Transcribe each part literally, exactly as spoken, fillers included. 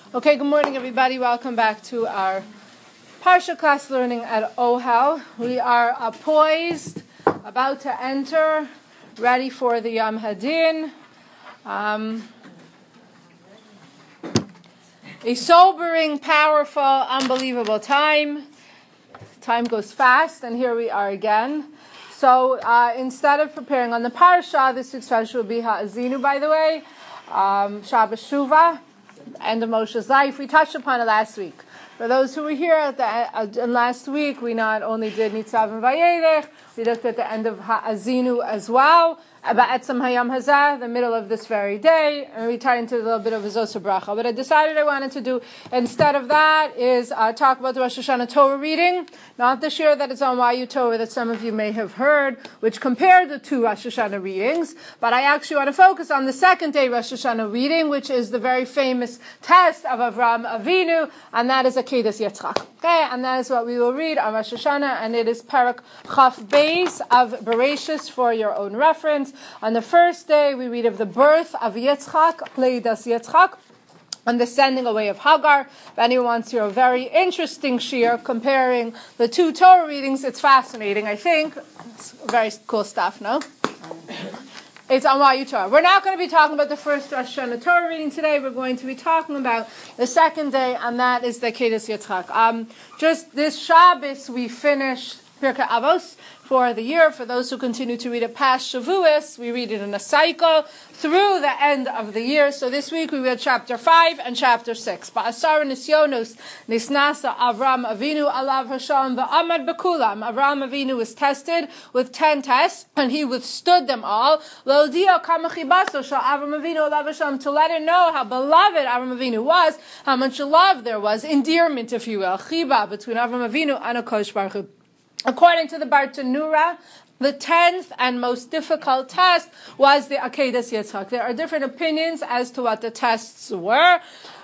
Okay, good morning, everybody. Welcome back to our Parsha class learning at Ohel. We are uh, poised, about to enter, ready for the Yom Hadin. Um, a sobering, powerful, unbelievable time. Time goes fast, and here we are again. So uh, instead of preparing on the Parsha, this week's Parsha will be Ha'azinu, by the way, um, Shabbos Shuvah, end of Moshe's life. We touched upon it last week. For those who were here at the uh, last week, we not only did Nitzav and Vayelech, we looked at the end of Ha'azinu as well, about Etzem Hayam Hazah, the middle of this very day, and we tied into a little bit of Zos Bracha. What I decided I wanted to do instead of that is uh, talk about the Rosh Hashanah Torah reading, not the shir that is on Y U Torah that some of you may have heard, which compared the two Rosh Hashanah readings, but I actually want to focus on the second day Rosh Hashanah reading, which is the very famous test of Avraham Avinu, and that is Akedas Yitzchak. Okay, and that is what we will read on Rosh Hashanah, and it is Parak Chaf Beis of Bereshis for your own reference. On the first day, we read of the birth of Yitzchak, Leidas Yitzchak, and the sending away of Hagar. If anyone wants to hear a very interesting shir comparing the two Torah readings, it's fascinating, I think. It's very cool stuff, no? It's on Y U Torah. We're not going to be talking about the first Rosh Hashanah Torah reading today. We're going to be talking about the second day, and that is the Akedas Yitzchak. Um, just this Shabbos, we finished Pirkei Avos for the year. For those who continue to read it past Shavuos, we read it in a cycle through the end of the year. So this week we read chapter five and chapter six. Ba'asar nisyonos nisnasa Avram Avinu alav Hashem va'amad bekulam. Avram Avinu was tested with ten tests, and he withstood them all. Lo'odia kama chibaso shel Avram Avinu alav Hashem, to let it know how beloved Avram Avinu was, how much love there was, endearment, if you will, chiba, between Avram Avinu and HaKadosh Baruch Hu. According to the Bartanura, the tenth and most difficult test was the Akedas Yitzchak. There are different opinions as to what the tests were.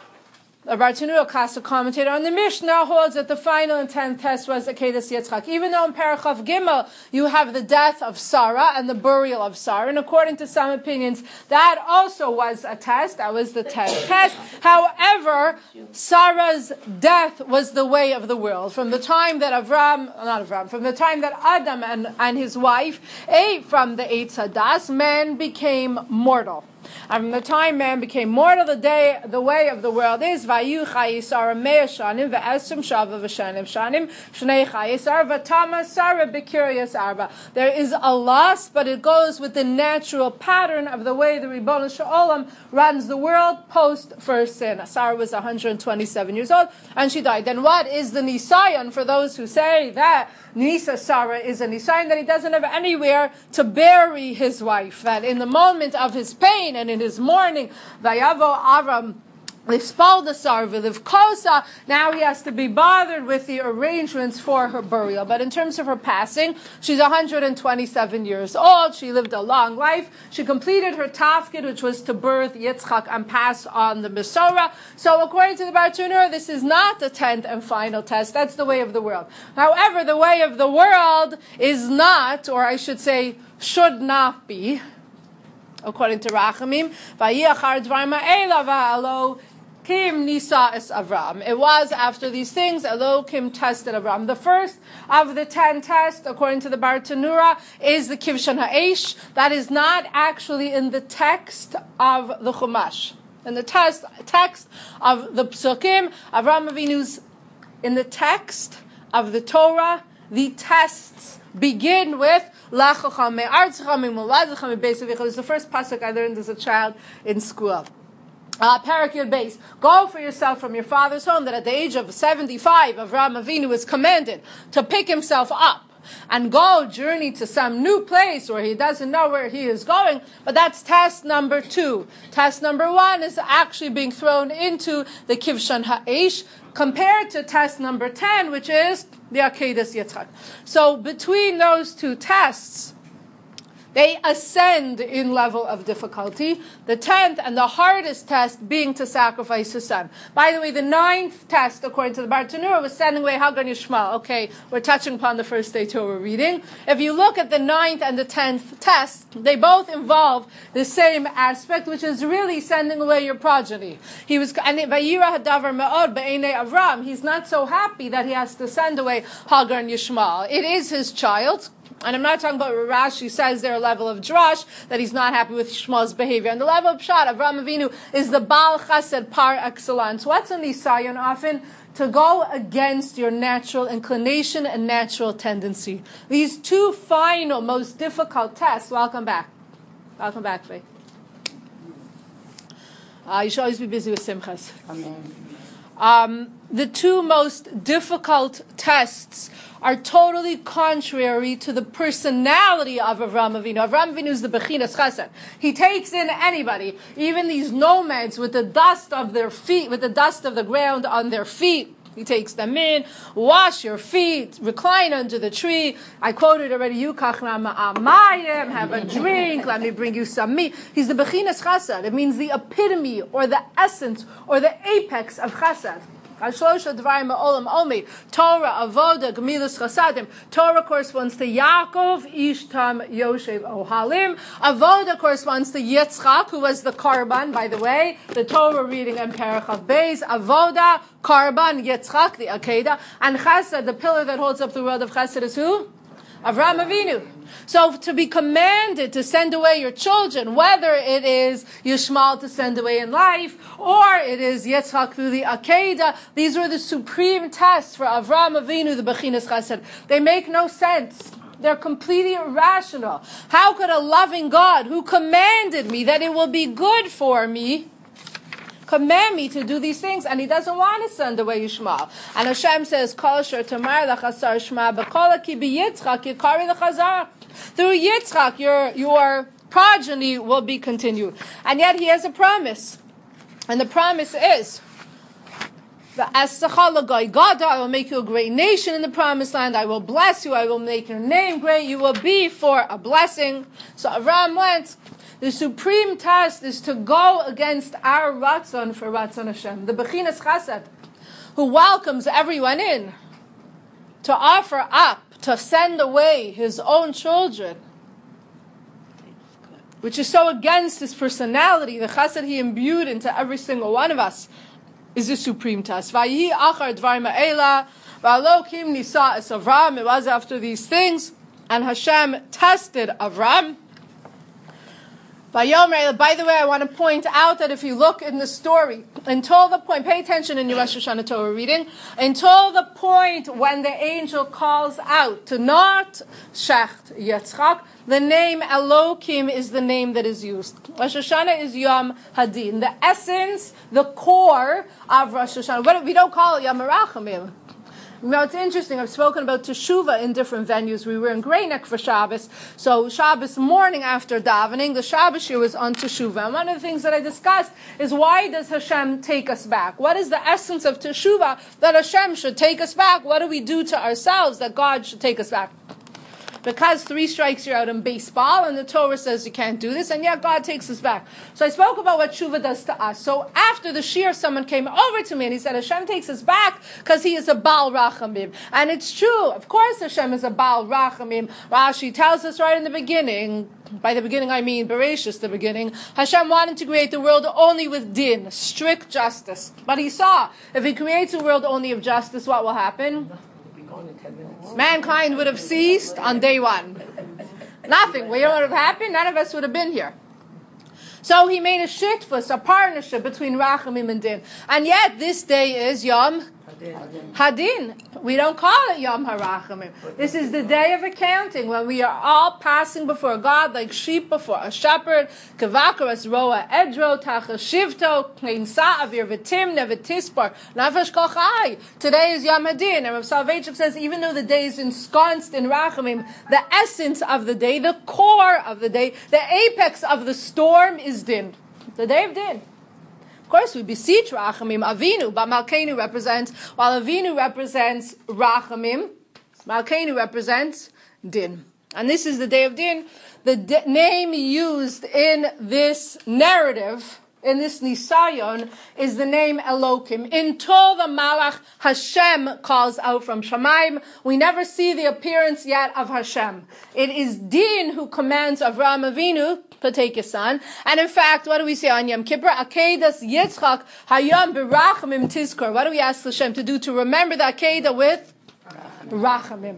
The Bartanura, classic commentator on the Mishnah, holds that the final and tenth test was Akedas Yitzchak. Even though in Parachav Gimel you have the death of Sarah and the burial of Sarah, and according to some opinions, that also was a test. That was the tenth test. However, Sarah's death was the way of the world. From the time that Avram, not Avram, from the time that Adam and, and his wife ate from the Eitz Hadas, man became mortal. And from the time man became mortal, the day, the way of the world is Vayu Chayisar Meir Shanim Ve'esrim Shava V'Shanim Shanim Shnei Chayisar V'Tama Sarah B'Kiryas Arba. There is a loss, but it goes with the natural pattern of the way the Ribbon Shalom runs the world post first sin. Sarah was one hundred twenty-seven years old, and she died. Then what is the Nisayon for those who say that Nisa Sarah is a Nisayon, that he doesn't have anywhere to bury his wife, that in the moment of his pain and in his mourning, Vayavo Avram Lispaldasar Vilivkosa, now he has to be bothered with the arrangements for her burial. But in terms of her passing, she's one hundred twenty-seven years old. She lived a long life. She completed her tafkid, which was to birth Yitzchak and pass on the Mesorah. So according to the Bartanura, this is not the tenth and final test. That's the way of the world. However, the way of the world is not, or I should say, should not be, according to Rachamim, Vayachar Dvar Ma'ela Va'alo Kim Nisa es Avram. It was after these things, Elohim tested Avram. The first of the ten tests, according to the Bartanura, is the Kivshan Ha'esh. That is not actually in the text of the Chumash. In the test, text of the Psukim, Avram Avinu's, in the text of the Torah, the tests begin with Lech Lecha me'artzecha me'moladzecha me'beis avicha. This is the first pasuk I learned as a child in school. Uh, Parak Yud Beis, go for yourself from your father's home. That at the age of seventy-five, Avraham Avinu was commanded to pick himself up and go journey to some new place where he doesn't know where he is going. But that's test number two. Test number one is actually being thrown into the Kivshan Ha'esh, compared to test number ten, which is the Akedas Yitzchak. So between those two tests, They ascend in level of difficulty. The tenth and the hardest test being to sacrifice his son. By the way, the ninth test, according to the Bartanura, was sending away Hagar and Yishmael. Okay, we're touching upon the first day Torah reading. If you look at the ninth and the tenth test, they both involve the same aspect, which is really sending away your progeny. He was, and Vayira hadavar me'od be'enei Avram. He's not so happy that he has to send away Hagar and Yishmael. It is his child. And I'm not talking about what Rashi says there, a level of drash, that he's not happy with Shmuel's behavior. And the level of Pshat, Avraham Avinu, is the Baal Chesed par excellence. What's an Isayon often? To go against your natural inclination and natural tendency. These two final, most difficult tests. Welcome back. Welcome back, Faye. Uh, you should always be busy with Simchas. Amen. Um, the two most difficult tests are totally contrary to the personality of Avraham Avinu. Avraham Avinu is the Bechinas Chesed. He takes in anybody, even these nomads with the dust of their feet, with the dust of the ground on their feet. He takes them in, wash your feet, recline under the tree. I quoted already, you kachnam have a drink, let me bring you some meat. He's the Bechinas Chesed. It means the epitome or the essence or the apex of Chesed. Torah, Avoda, Gemilas Chasadim. Torah corresponds to Yaakov, Ishtam, Yoshev, Ohalim. Avoda corresponds to Yitzchak, who was the Karban, by the way. The Torah reading in Perach of Beis. Avoda, Karban, Yitzchak, the Akedah. And Chesed, the pillar that holds up the world of Chesed, is who? Avraham Avinu. So to be commanded to send away your children, whether it is Yishmael to send away in life, or it is Yitzchak through the Akedah, these were the supreme tests for Avraham Avinu, the Bechinas Chesed. They make no sense. They're completely irrational. How could a loving God, who commanded me that it will be good for me, command me to do these things, and he doesn't want to send away Yishmael. And Hashem says, Kol asher tamar lachasar shma b'kol ki b'yitzchak yikari l'chazar. Through Yitzchak, your, your progeny will be continued. And yet he has a promise. And the promise is, I will make you a great nation in the promised land. I will bless you. I will make your name great. You will be for a blessing. So Avraham went. The supreme test is to go against our Ratzon for Ratzon Hashem, the Bechinas Chesed, who welcomes everyone in, to offer up, to send away his own children, which is so against his personality. The Chesed he imbued into every single one of us is the supreme test. Vayihi achar dvar ma'ela, va'alokim nisa es Avram. It was after these things, and Hashem tested Avram. By the way, I want to point out that if you look in the story, until the point, pay attention in your Rosh Hashanah Torah reading, until the point when the angel calls out to not Shecht Yitzchak, the name Elokim is the name that is used. Rosh Hashanah is Yom Hadin. The essence, the core of Rosh Hashanah. We don't call it Yom HaRachamim. You know, it's interesting. I've spoken about Teshuvah in different venues. We were in Greyneck for Shabbos. So Shabbos morning after davening, the Shabbos year was on Teshuvah. And one of the things that I discussed is, why does Hashem take us back? What is the essence of Teshuvah that Hashem should take us back? What do we do to ourselves that God should take us back? Because three strikes you're out in baseball, and the Torah says you can't do this, and yet God takes us back. So I spoke about what Shuvah does to us. So after the Shir, someone came over to me and he said, Hashem takes us back because he is a Baal Rachamim. And it's true. Of course Hashem is a Baal Rachamim. Rashi tells us right in the beginning, by the beginning I mean Bereshis, the beginning, Hashem wanted to create the world only with din, strict justice. But he saw, if he creates a world only of justice, what will happen? Mankind would have ceased on day one. Nothing. What would have happened? None of us would have been here. So he made a shitfus, a partnership between Rachamim and Din. And yet this day is Yom Hadin. We don't call it Yom HaRachamim. This is the day of accounting, when we are all passing before God like sheep before a shepherd. Kavakaras roa edro tachas shivto klein sa'avir v'tim nevetispar nafesh kol chai. Today is Yom Hadin, and Rav Soloveitchik says, even though the day is ensconced in Rachamim, the essence of the day, the core of the day, the apex of the storm is Din, the day of Din. Of course, we beseech Rachamim, Avinu, but Malkeinu represents, while Avinu represents Rachamim, Malkeinu represents Din. And this is the day of Din. The d- name used in this narrative, in this Nisayon, is the name Elokim. Until the Malach Hashem calls out from Shamayim, we never see the appearance yet of Hashem. It is Din who commands Avraham Avinu to take his son. And in fact, what do we say on Yom Kippur? Akedas Yitzchak Hayam Berachamim Tizkor. What do we ask Hashem to do? To remember the Akedah with Rachamim.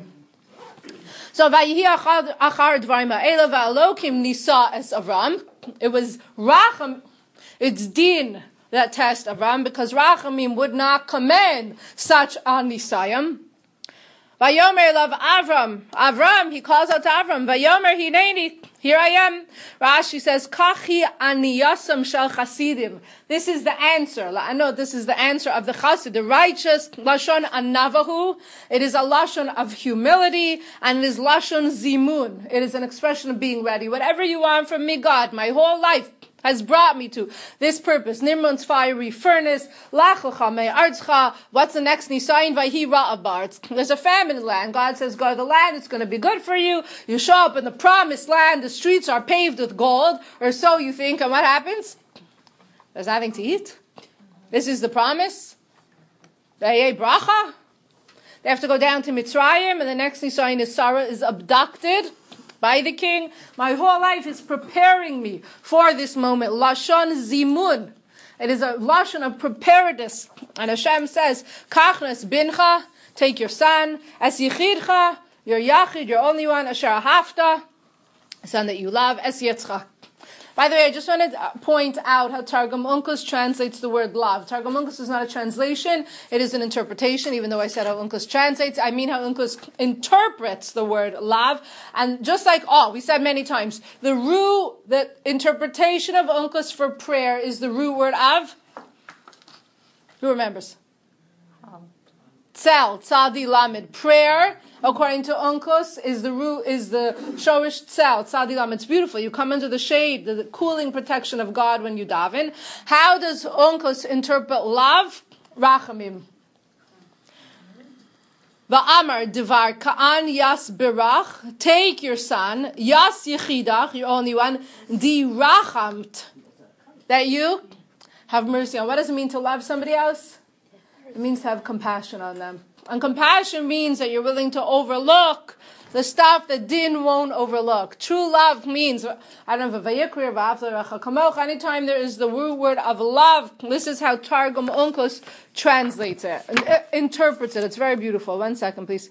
So Vayihi Achar Dvarim Ha'ela Va'Elokim Nisa Es Avram. It was Racham, it's Din that test Avram, because Rachamim would not command such a Nisayim. Vayomer Elav Avram. Avram, he calls out to Avram. Vayomer Hineni. Here I am. Rashi says, Kachi aniyasam shel chasidim. This is the answer. I know this is the answer of the chassid, the righteous lashon anavahu. It is a lashon of humility, and it is lashon zimun. It is an expression of being ready. Whatever you want from me, God, my whole life has brought me to this purpose. Nimron's fiery furnace. Lach lecha me'artzcha. What's the next nisayin? Vayhi ra'abar. There's a famine in the land. God says, go to the land. It's going to be good for you. You show up in the promised land. The streets are paved with gold, or so you think. And what happens? There's nothing to eat. This is the promise. They bracha. They have to go down to Mitzrayim, and the next nisayin is Sarah is abducted by the king. My whole life is preparing me for this moment. Lashon zimun. It is a lashon of preparedness. And Hashem says, Kachnas bincha, take your son. Es yichidcha, your yachid, your only one. Asher hafta, son that you love. Es yetzcha. By the way, I just wanted to point out how Targum Onkelos translates the word love. Targum Onkelos is not a translation, it is an interpretation, even though I said how Onkelos translates. I mean how Onkelos interprets the word love. And just like all, we said many times, the root, the interpretation of Onkelos for prayer is the root word of, who remembers? Tzel, tzadi lamed, prayer. According to Onkelos, is the root, is the shorish tzel, tzadi lamed. It's beautiful. You come under the shade, the, the cooling protection of God when you daven. How does Onkelos interpret love? Rachamim. Va'amar divar ka'an yas birach. Take your son, yas yechidach, your only one, di rachamt, that you have mercy on. What does it mean to love somebody else? It means to have compassion on them. And compassion means that you're willing to overlook the stuff that Din won't overlook. True love means, I don't know, anytime there is the root word of love, this is how Targum Onkelos translates it, and interprets it. It's very beautiful. One second, please.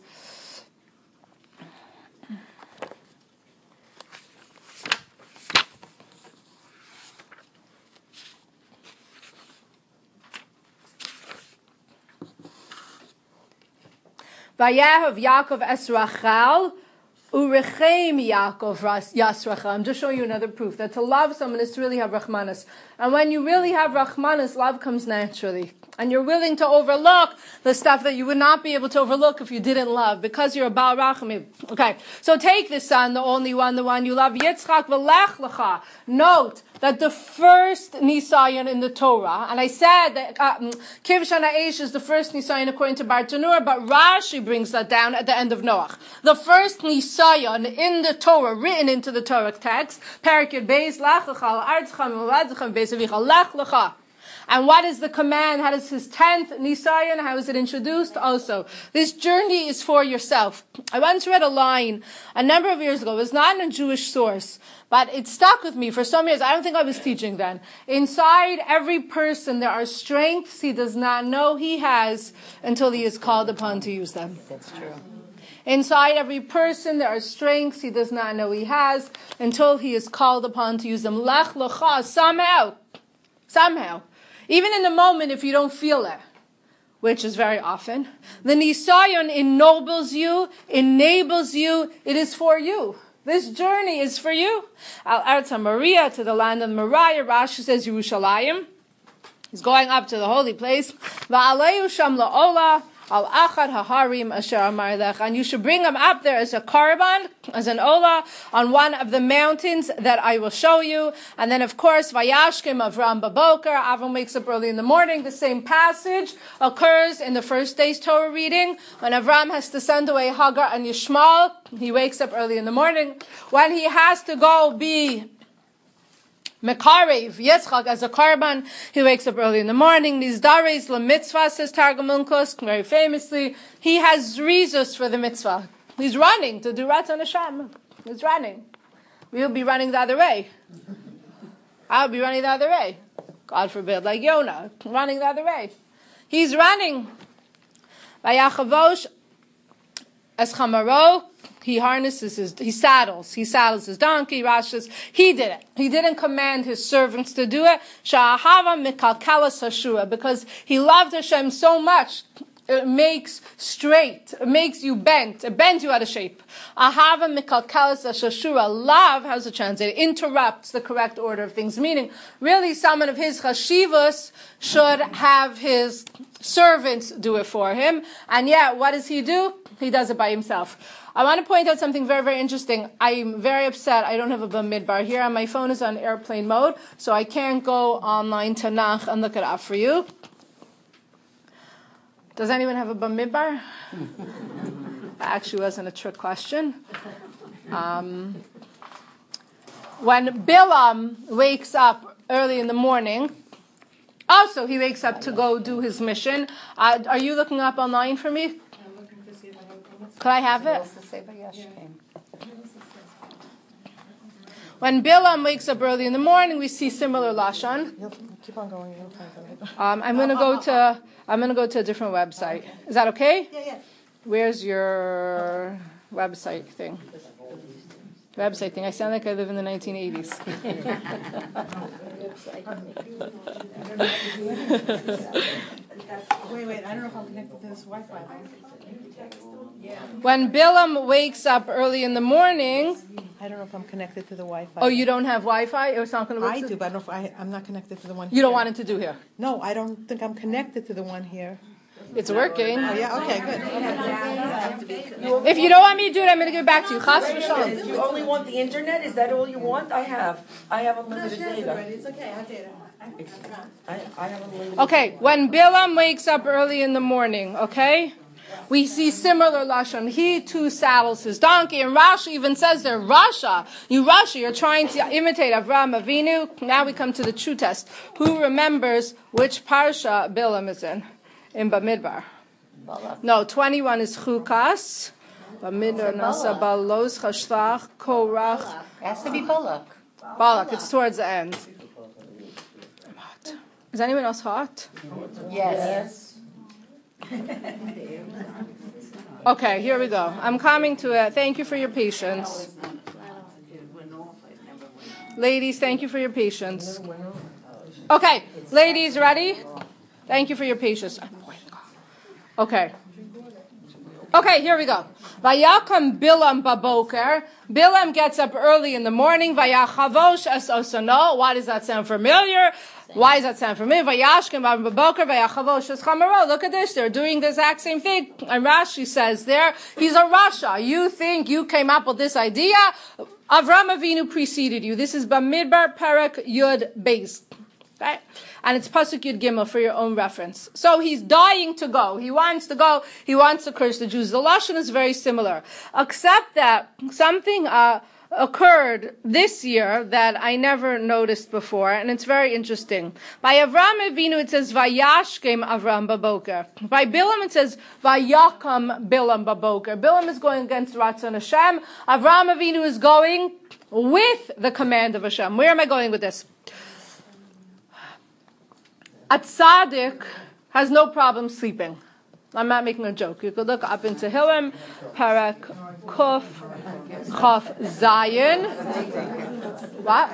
Vayahav Yaakov es Rachel, urechem Yaakov yas Rachel. I'm just showing you another proof that to love someone is to really have Rachmanis. And when you really have Rachmanis, love comes naturally. And you're willing to overlook the stuff that you would not be able to overlook if you didn't love, because you're a Baal Rachamim. Okay, so take this son, the only one, the one you love, Yitzchak v'lech lecha. Note that the first Nisayon in the Torah, and I said that Kiv Shana Eish is the first Nisayon according to Bartanur, but Rashi brings that down at the end of Noach. The first Nisayon in the Torah, written into the Torah text, Perikid Beis Lech Lecha Artzcha Meladchem Beis Avicha Lech Lecha. And what is the command? How does his tenth Nisayon, how is it introduced? Also, this journey is for yourself. I once read a line a number of years ago. It was not in a Jewish source, but it stuck with me for some years. I don't think I was teaching then. Inside every person, there are strengths he does not know he has until he is called upon to use them. That's true. Inside every person, there are strengths he does not know he has until he is called upon to use them. Lech lecha, somehow, somehow. Even in the moment, if you don't feel it, which is very often, the Nisayon ennobles you, enables you, it is for you. This journey is for you. Al Arta Maria, to the land of Moriah, Rashi says Yerushalayim. He's going up to the holy place. Va'aleyu sham la'ola, Al achad haharim asher amar lech, and you should bring him up there as a karban, as an olah, on one of the mountains that I will show you. And then, of course, vayashkim Avram baboker. Avram wakes up early in the morning. The same passage occurs in the first day's Torah reading when Avram has to send away Hagar and Yishmael. He wakes up early in the morning. When he has to go be Mekarev Yitzchak as a karban, he wakes up early in the morning. Nizdares lemitzvah, says Targum Unkos, very famously. He has zrizus for the mitzvah. He's running to do Ratzon Hashem. He's running. We'll be running the other way. I'll be running the other way. God forbid, like Yonah, running the other way. He's running. Vayachavosh as chamaro. He harnesses his, he saddles, he saddles his donkey, Rashi, he did it. He didn't command his servants to do it. Sha'ahava mikalkalas hashua, because he loved Hashem so much, it makes straight, it makes you bent, it bends you out of shape. Ahava mikalkalas hashua, love, how's it translated? Interrupts the correct order of things. Meaning, really someone of his chashivas should have his servants do it for him. And yet, what does he do? He does it by himself. I want to point out something very, very interesting. I'm very upset I don't have a Bamidbar here, and my phone is on airplane mode, so I can't go online to Nach and look it up for you. Does anyone have a Bamidbar? That actually wasn't a trick question. Um, when Bilam wakes up early in the morning, also he wakes up to go do his mission. Uh, are you looking up online for me? Could I have it? When Bilam wakes up early in the morning, we see similar lashon. Keep on going. Um, I'm going to go to I'm going to go to a different website. Is that okay? Yeah, yeah. Where's your website thing? Website thing. I sound like I live in the nineteen eighties. Wait, wait. I don't know if I'm connected to this Wi-Fi. When Bilam wakes up early in the morning, I don't know if I'm connected to the Wi-Fi. oh, you don't have Wi-Fi? It's not going to work. I do, but I don't know if I, I'm not connected to the one. You don't here. want it to do here. No, I don't think I'm connected to the one here. It's working. Oh yeah. Okay. Good. If you don't want me to do it, I'm going to give it back to you. Chas v'shalom. You only want the internet? Is that all you want? I have. I have unlimited data. It's okay. I have data. I, I have unlimited. Okay, when Bilam wakes up early in the morning, okay, we see similar lashon. He too saddles his donkey, and Rashi even says there, Rasha, you Rashi, you're trying to imitate Avraham Avinu. Now we come to the true test. Who remembers which parsha Bilam is in? In Bamidbar. No, twenty-one is Chukas. Bamidbar nasa balos chashlach korach. It has to be Balak. Balak, it's towards the end. I'm hot. Is anyone else hot? Yes. Okay, here we go. I'm coming to it. Thank you for your patience. Ladies, thank you for your patience. Okay, ladies, ready? Thank you for your patience. Okay. Okay, here we go. Vayakam Bilam baboker. Bilam gets up early in the morning. Vayachavosh es osano. Why does that sound familiar? Why does that sound familiar? Vayashkem baboker. Vayachavosh es chamaro. Look at this. They're doing the exact same thing. And Rashi says there, he's a Rasha. You think you came up with this idea? Avram Avinu preceded you. This is Bamidbar Perek Yud Beis. Okay? And it's Pasuk Yud Gimel for your own reference. So he's dying to go. He wants to go. He wants to curse the Jews. The lashon is very similar, except that something uh, occurred this year that I never noticed before, and it's very interesting. By Avram Avinu it says Vayashkem Avram baboker. By Bilam it says Vayakam Bilam baboker. Bilam is going against Ratzon Hashem. Avram Avinu is going with the command of Hashem. Where am I going with this? A tzaddik has no problem sleeping. I'm not making a joke. You could look up into Tehillim, Parak, Kuf, Chaf, Zayin. What?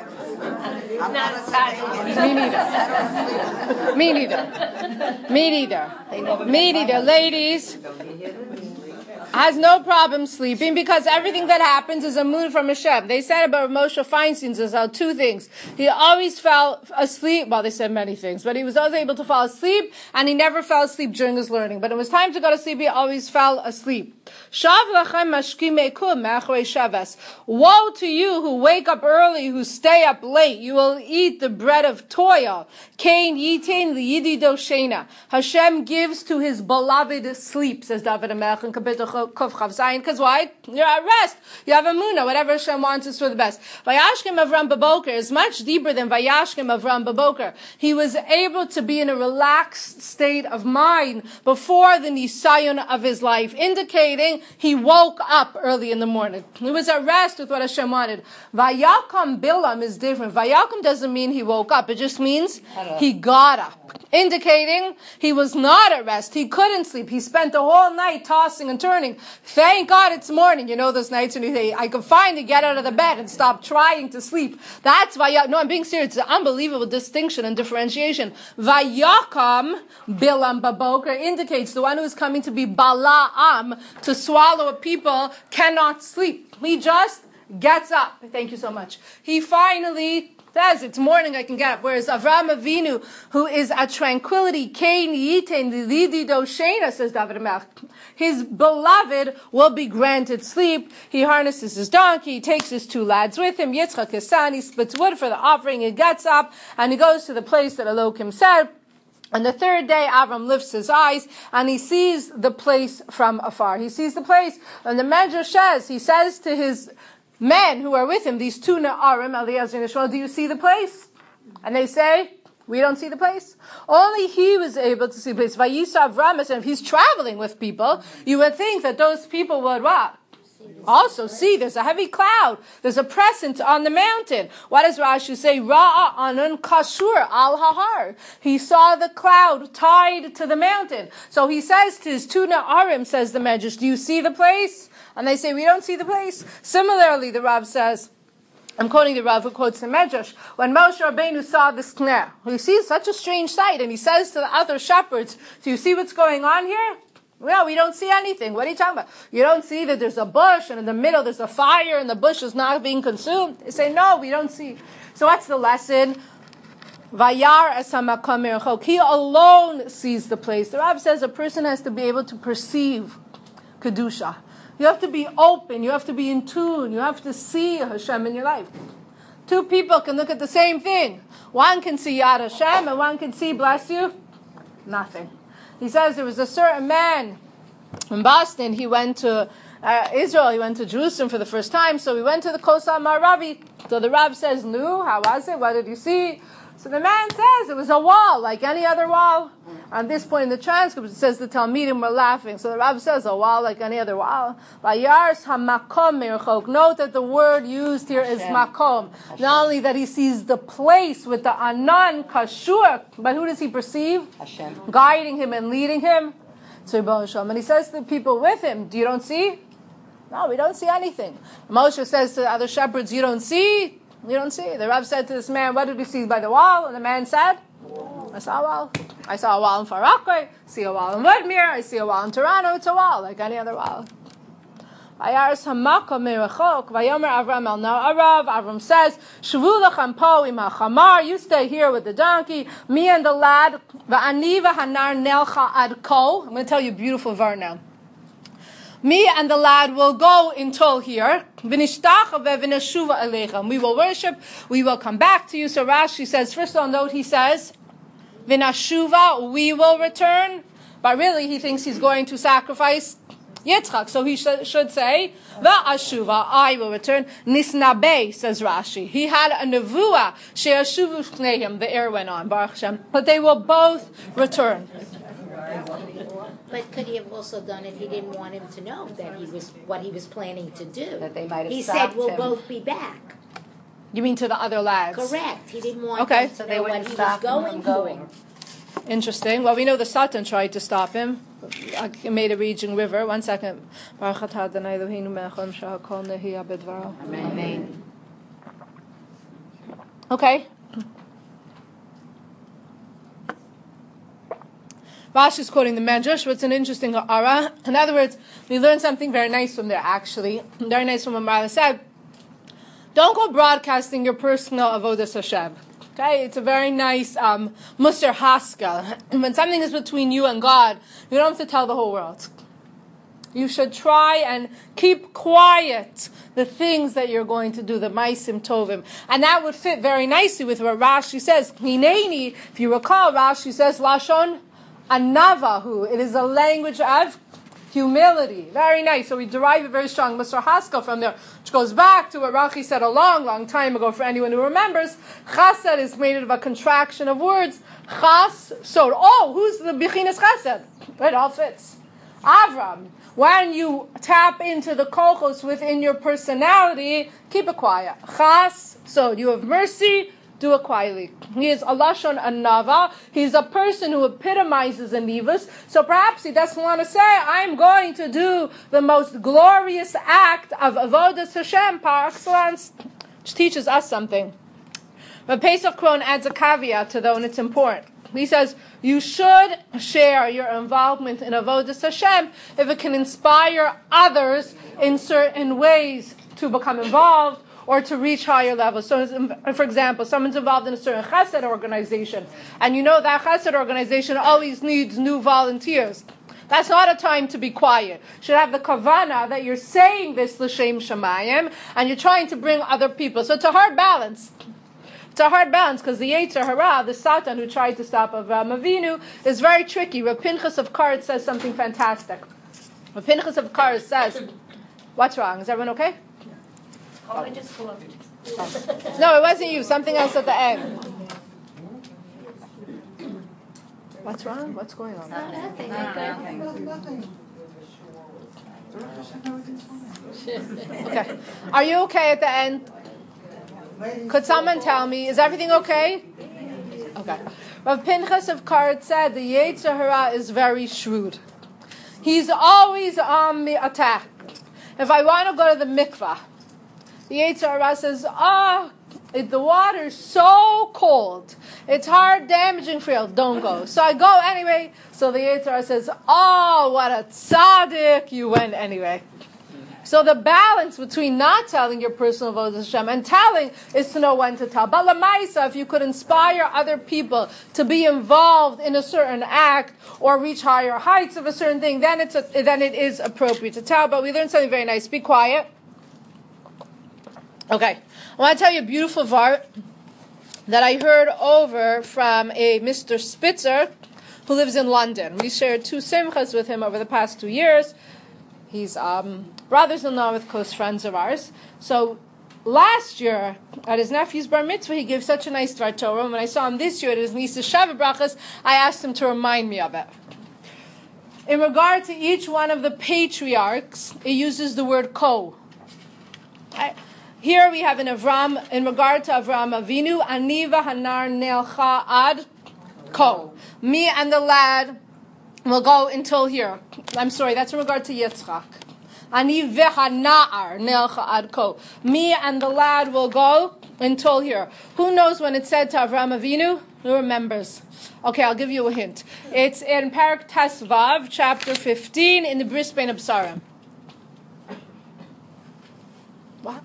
Me neither. Me neither. Me neither. Me neither. Ladies, has no problem sleeping because everything that happens is a mood from Hashem. They said about Moshe Feinstein as two things. He always fell asleep. Well, they said many things, but he was always able to fall asleep, and he never fell asleep during his learning. But it was time to go to sleep, he always fell asleep. Woe to you who wake up early, who stay up late. You will eat the bread of toil. Kain yitain liyidido shena. Hashem gives to his beloved sleep, says David HaMelech in Kapitel Kuf Chav Zayin. Because why? You're at rest. You have a munah. Whatever Hashem wants is for the best. Vayashkem Avram Baboker is much deeper than Vayashkem Avram Baboker. He was able to be in a relaxed state of mind before the nisayon of his life, indicating he woke up early in the morning. He was at rest with what Hashem wanted. Vayakam Bilam is different. Vayakam doesn't mean he woke up. It just means he got up, indicating he was not at rest. He couldn't sleep. He spent the whole night tossing and turning. Thank God it's morning. You know those nights when you say, I can finally get out of the bed and stop trying to sleep. That's Vayakam. No, I'm being serious. It's an unbelievable distinction and differentiation. Vayakam Bilam Baboker indicates the one who is coming to be Bala'am, to swallow a people, cannot sleep. He just gets up. Thank you so much. He finally says, it's morning, I can get up. Whereas Avraham Avinu, who is at tranquility, Kain Yitain Lidido Shena, says David HaMelech, his beloved will be granted sleep. He harnesses his donkey, he takes his two lads with him, Yitzchak, his son, he splits wood for the offering, he gets up, and he goes to the place that Elohim said. And the third day, Avram lifts his eyes and he sees the place from afar. He sees the place, and the Medrash says, he says to his men who are with him, these two Na'arim, Eliezer and Ishmael, do you see the place? And they say, we don't see the place. Only he was able to see the place. Vayisa Avram, and if he's traveling with people, you would think that those people would what? Also, see, there's a heavy cloud. There's a presence on the mountain. What does Rashi say? Ra'a anun kashur al hahar. He saw the cloud tied to the mountain. So he says to his two Na'arim, says the Medrash, do you see the place? And they say, we don't see the place. Similarly, the Rav says, I'm quoting the Rav who quotes the Medrash, when Moshe Rabbeinu saw this kneh, he sees such a strange sight, and he says to the other shepherds, do you see what's going on here? No, we don't see anything. What are you talking about? You don't see that there's a bush, and in the middle there's a fire, and the bush is not being consumed? They say, no, we don't see. So what's the lesson? Vayar es hamakom merachok. He alone sees the place. The Rav says a person has to be able to perceive Kedusha. You have to be open. You have to be in tune. You have to see Hashem in your life. Two people can look at the same thing. One can see Yad Hashem, and one can see, bless you, nothing. He says there was a certain man in Boston. He went to uh, Israel. He went to Jerusalem for the first time. So he went to the Kosel Maravi. So the Rav says, "Nu, how was it? What did you see?" So the man says it was a wall like any other wall. At this point in the transcript, it says the Talmidim were laughing. So the Rav says a wall like any other wall. Vayars hamakom merachok. Note that the word used here is makom. Not only that he sees the place with the anan kashur, but who does he perceive? Hashem. Guiding him and leading him. And he says to the people with him, do you don't see? No, we don't see anything. Moshe says to the other shepherds, you don't see? You don't see. The Rav said to this man, what did we see by the wall? And the man said, I saw a wall. I saw a wall in Farakwe, I see a wall in Woodmere, I see a wall in Toronto. It's a wall like any other wall. Vayars hamaka merachok, vayomer Avram el Na'arav. Avram says, Shvu lachem po im hachamar. You stay here with the donkey, me and the lad. Va'ani v'hanar nelcha ad ko. I'm going to tell you a beautiful var now. Me and the lad will go until here. We will worship. We will come back to you. So Rashi says, first of all, note he says, V'nashuva, we will return. But really, he thinks he's going to sacrifice Yitzchak. So he sh- should say, V'ashuva, I will return. Nisnabe, says Rashi. He had a nevuah. She'ashuvu shneim, the air went on, Baruch Hashem. But they will both return. But could he have also done it? He didn't want him to know that he was what he was planning to do. That they might have He stopped said, "We'll him. both be back." You mean to the other lads? Correct. He didn't want Okay. them to So they know what wouldn't he was stop him going from going. for. Interesting. Well, we know the Satan tried to stop him. I made a raging river. One second. Amen. Okay. Rashi is quoting the Medrash, but it's an interesting ara. In other words, we learn something very nice from there, actually. Very nice from what Marla said. Don't go broadcasting your personal avodas Hashem. Okay, it's a very nice um, Musar Haskell. When something is between you and God, you don't have to tell the whole world. You should try and keep quiet the things that you're going to do, the Maisim Tovim. And that would fit very nicely with what Rashi says. Hineni, if you recall, Rashi says, Lashon Anavahu. It is a language of humility. Very nice. So we derive a very strong Musar Haskell from there, which goes back to what Rashi said a long, long time ago for anyone who remembers. Chesed is made of a contraction of words. Chas, so, oh, who's the Bechinas Chesed? It all fits. Avram. When you tap into the kochos within your personality, keep it quiet. Chas, so you have mercy, do it quietly. He is a lashon anava. He's a person who epitomizes anivas. So perhaps he doesn't want to say, I'm going to do the most glorious act of avodas Hashem par excellence, which teaches us something. But Pesach Krohn adds a caveat to that, and it's important. He says, you should share your involvement in Avodas Hashem if it can inspire others in certain ways to become involved or to reach higher levels. So, for example, someone's involved in a certain chesed organization, and you know that chesed organization always needs new volunteers. That's not a time to be quiet. You should have the kavana that you're saying this l'shem shamayim, and you're trying to bring other people. So it's a hard balance. It's a hard balance because the Yetzer Hara, the Satan who tried to stop Avraham Avinu, is very tricky. Rav Pinchas of Karetz says something fantastic. Rav Pinchas of Karetz says, what's wrong? Is everyone okay? Oh, I just looked. No, it wasn't you. Something else at the end. What's wrong? What's going on? Oh, nothing. Okay. Are you okay at the end? Could someone tell me, is everything okay? Okay. Rav Pinchas of Karetz said the Yetzer Hara is very shrewd. He's always on the attack. If I want to go to the mikvah, the Yetzer Hara says, ah, oh, the water's so cold. It's hard, damaging for you. Don't go. So I go anyway. So the Yetzer Hara says, oh, what a tzaddik. You went anyway. So the balance between not telling your personal avodas Hashem and telling is to know when to tell. But lamaisa, if you could inspire other people to be involved in a certain act or reach higher heights of a certain thing, then it's a, then it is appropriate to tell. But we learned something very nice. Be quiet. Okay, I want to tell you a beautiful vart that I heard over from a Mister Spitzer who lives in London. We shared two simchas with him over the past two years. He's um, brothers-in-law with close friends of ours. So last year, at his nephew's bar mitzvah, he gave such a nice Dvar Torah. When I saw him this year at his niece's Shabbat Brachas, I asked him to remind me of it. In regard to each one of the patriarchs, it uses the word ko. Right? Here we have in Avram, in regard to Avram Avinu, Aniva Hanar Nelcha Ad Ko. Me and the lad will go until here. I'm sorry, that's in regard to Yitzchak. Ani v'hana'ar nelcha ad ko. Me and the lad will go until here. Who knows when it's said to Avraham Avinu? Who remembers? Okay, I'll give you a hint. It's in Parak Tesvav, chapter fifteen, in the Bris Bein Absarim. What?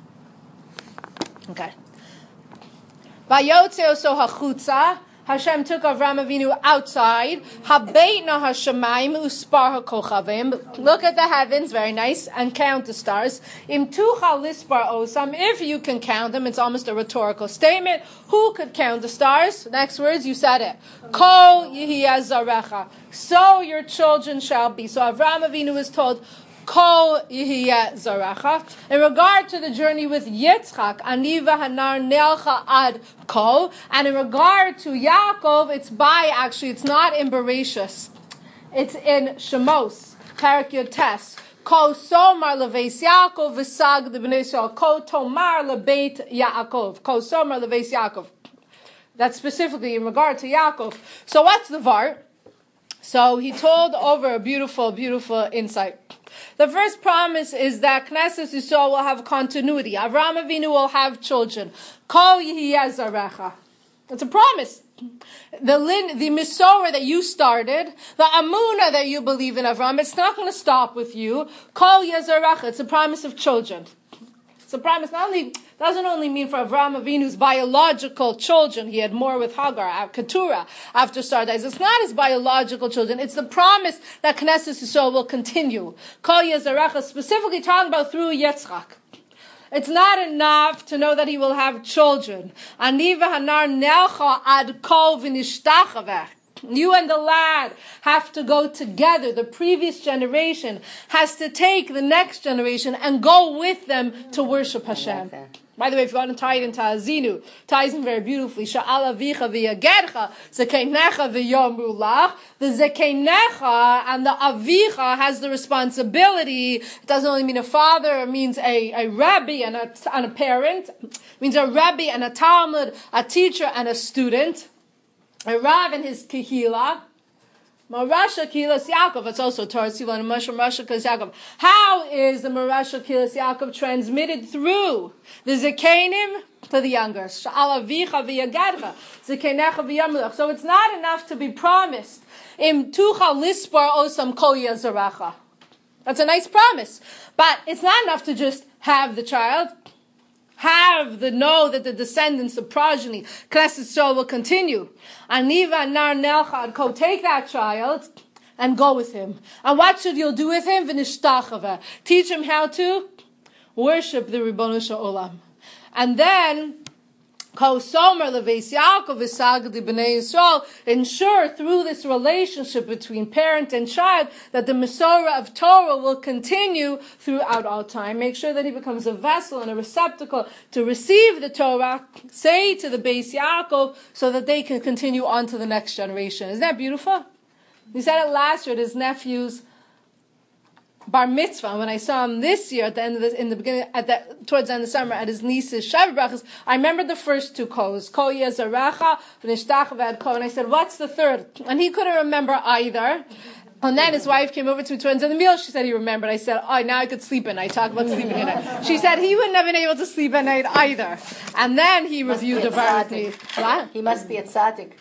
Okay. Vayotze oso hachutza. Hashem took Avraham Avinu outside. Habeitna hashamayim uspar hakochavim. Look at the heavens, very nice, and count the stars. Im tucha lispar osam. If you can count them, it's almost a rhetorical statement. Who could count the stars? Next words, you said it. Kol yihiyah zarecha. So your children shall be. So Avraham Avinu is told, Kol yihiyah zarecha. In regard to the journey with Yitzchak, Aniva hanar nelcha ad ko. And in regard to Yaakov, it's by, actually, it's not in Bereshis. It's in Shemos, Parak Yud Tes. Ko somar leveis Yaakov v'sag d'bnei Yisrael. Ko tomar lebeit Yaakov. Ko somar leveis Yaakov. That's specifically in regard to Yaakov. So what's the var? So he told over a beautiful, beautiful insight. The first promise is that Knesset Yisrael will have continuity. Avraham Avinu will have children. Kol yihiyeh zarecha. It's a promise. the lin, the Misorah that you started, the Amunah that you believe in, Avram, it's not going to stop with you. Kol Yezarecha, it's a promise of children. It's a promise not only, doesn't only mean for Avraham Avinu's biological children. He had more with Hagar, Keturah, after Sarah dies. It's not his biological children. It's the promise that Knesset Yisrael will continue. Kol Yezarecha, specifically talking about through Yitzchak. It's not enough to know that he will have children. Ani v'hanar nelcha ad kol v'nishtachaveh. You and the lad have to go together. The previous generation has to take the next generation and go with them to worship Hashem. By the way, if you want to tie it into Azinu, ties in very beautifully. Sha'al avicha v'yagercha, zekeinecha v'yomulach. The zekeinecha and the avicha has the responsibility. It doesn't only mean a father, it means a, a rabbi and a, and a parent. It means a rabbi and a talmud, a teacher and a student. A Rav and his Kehila, Marasha Kilas Yaakov. It's also Torah Tzivon and Moshe Marasha Kilas Yaakov. How is the Marasha Kilas Yaakov transmitted through the Zekenim to the younger? Sha'al avicha v'yagadcha, Zekenecha v'yamulach. So it's not enough to be promised. Im tucha lispar osam kol yazaracha. That's a nice promise, but it's not enough to just have the child. Have the know that the descendants, the progeny, Knesset Yisrael will continue. Aniva nar nelchad ko, take that child and go with him. And what should you do with him? V'nishtachava. Teach him how to worship the Ribono Shel Olam. And then Ko somer leveis Yaakov v'sagdi b'nei Yisrael, ensure through this relationship between parent and child that the Mesorah of Torah will continue throughout all time. Make sure that he becomes a vessel and a receptacle to receive the Torah, say to the Beis Yaakov, so that they can continue on to the next generation. Isn't that beautiful? He said it last year at his nephew's bar mitzvah. When I saw him this year at the end of the, in the beginning, at the, towards the end of the summer, at his niece's Shavuot brachas, I remember the first two ko's, Ko Yezarecha, V'nishtach v'ad Ko, and I said, what's the third? And he couldn't remember either. And then his wife came over to me towards the end of the meal. She said he remembered. I said, oh, now I could sleep at night. Talk about sleeping at night. She said he wouldn't have been able to sleep at night either. And then he reviewed the bar with me. What? He must be a tzaddik.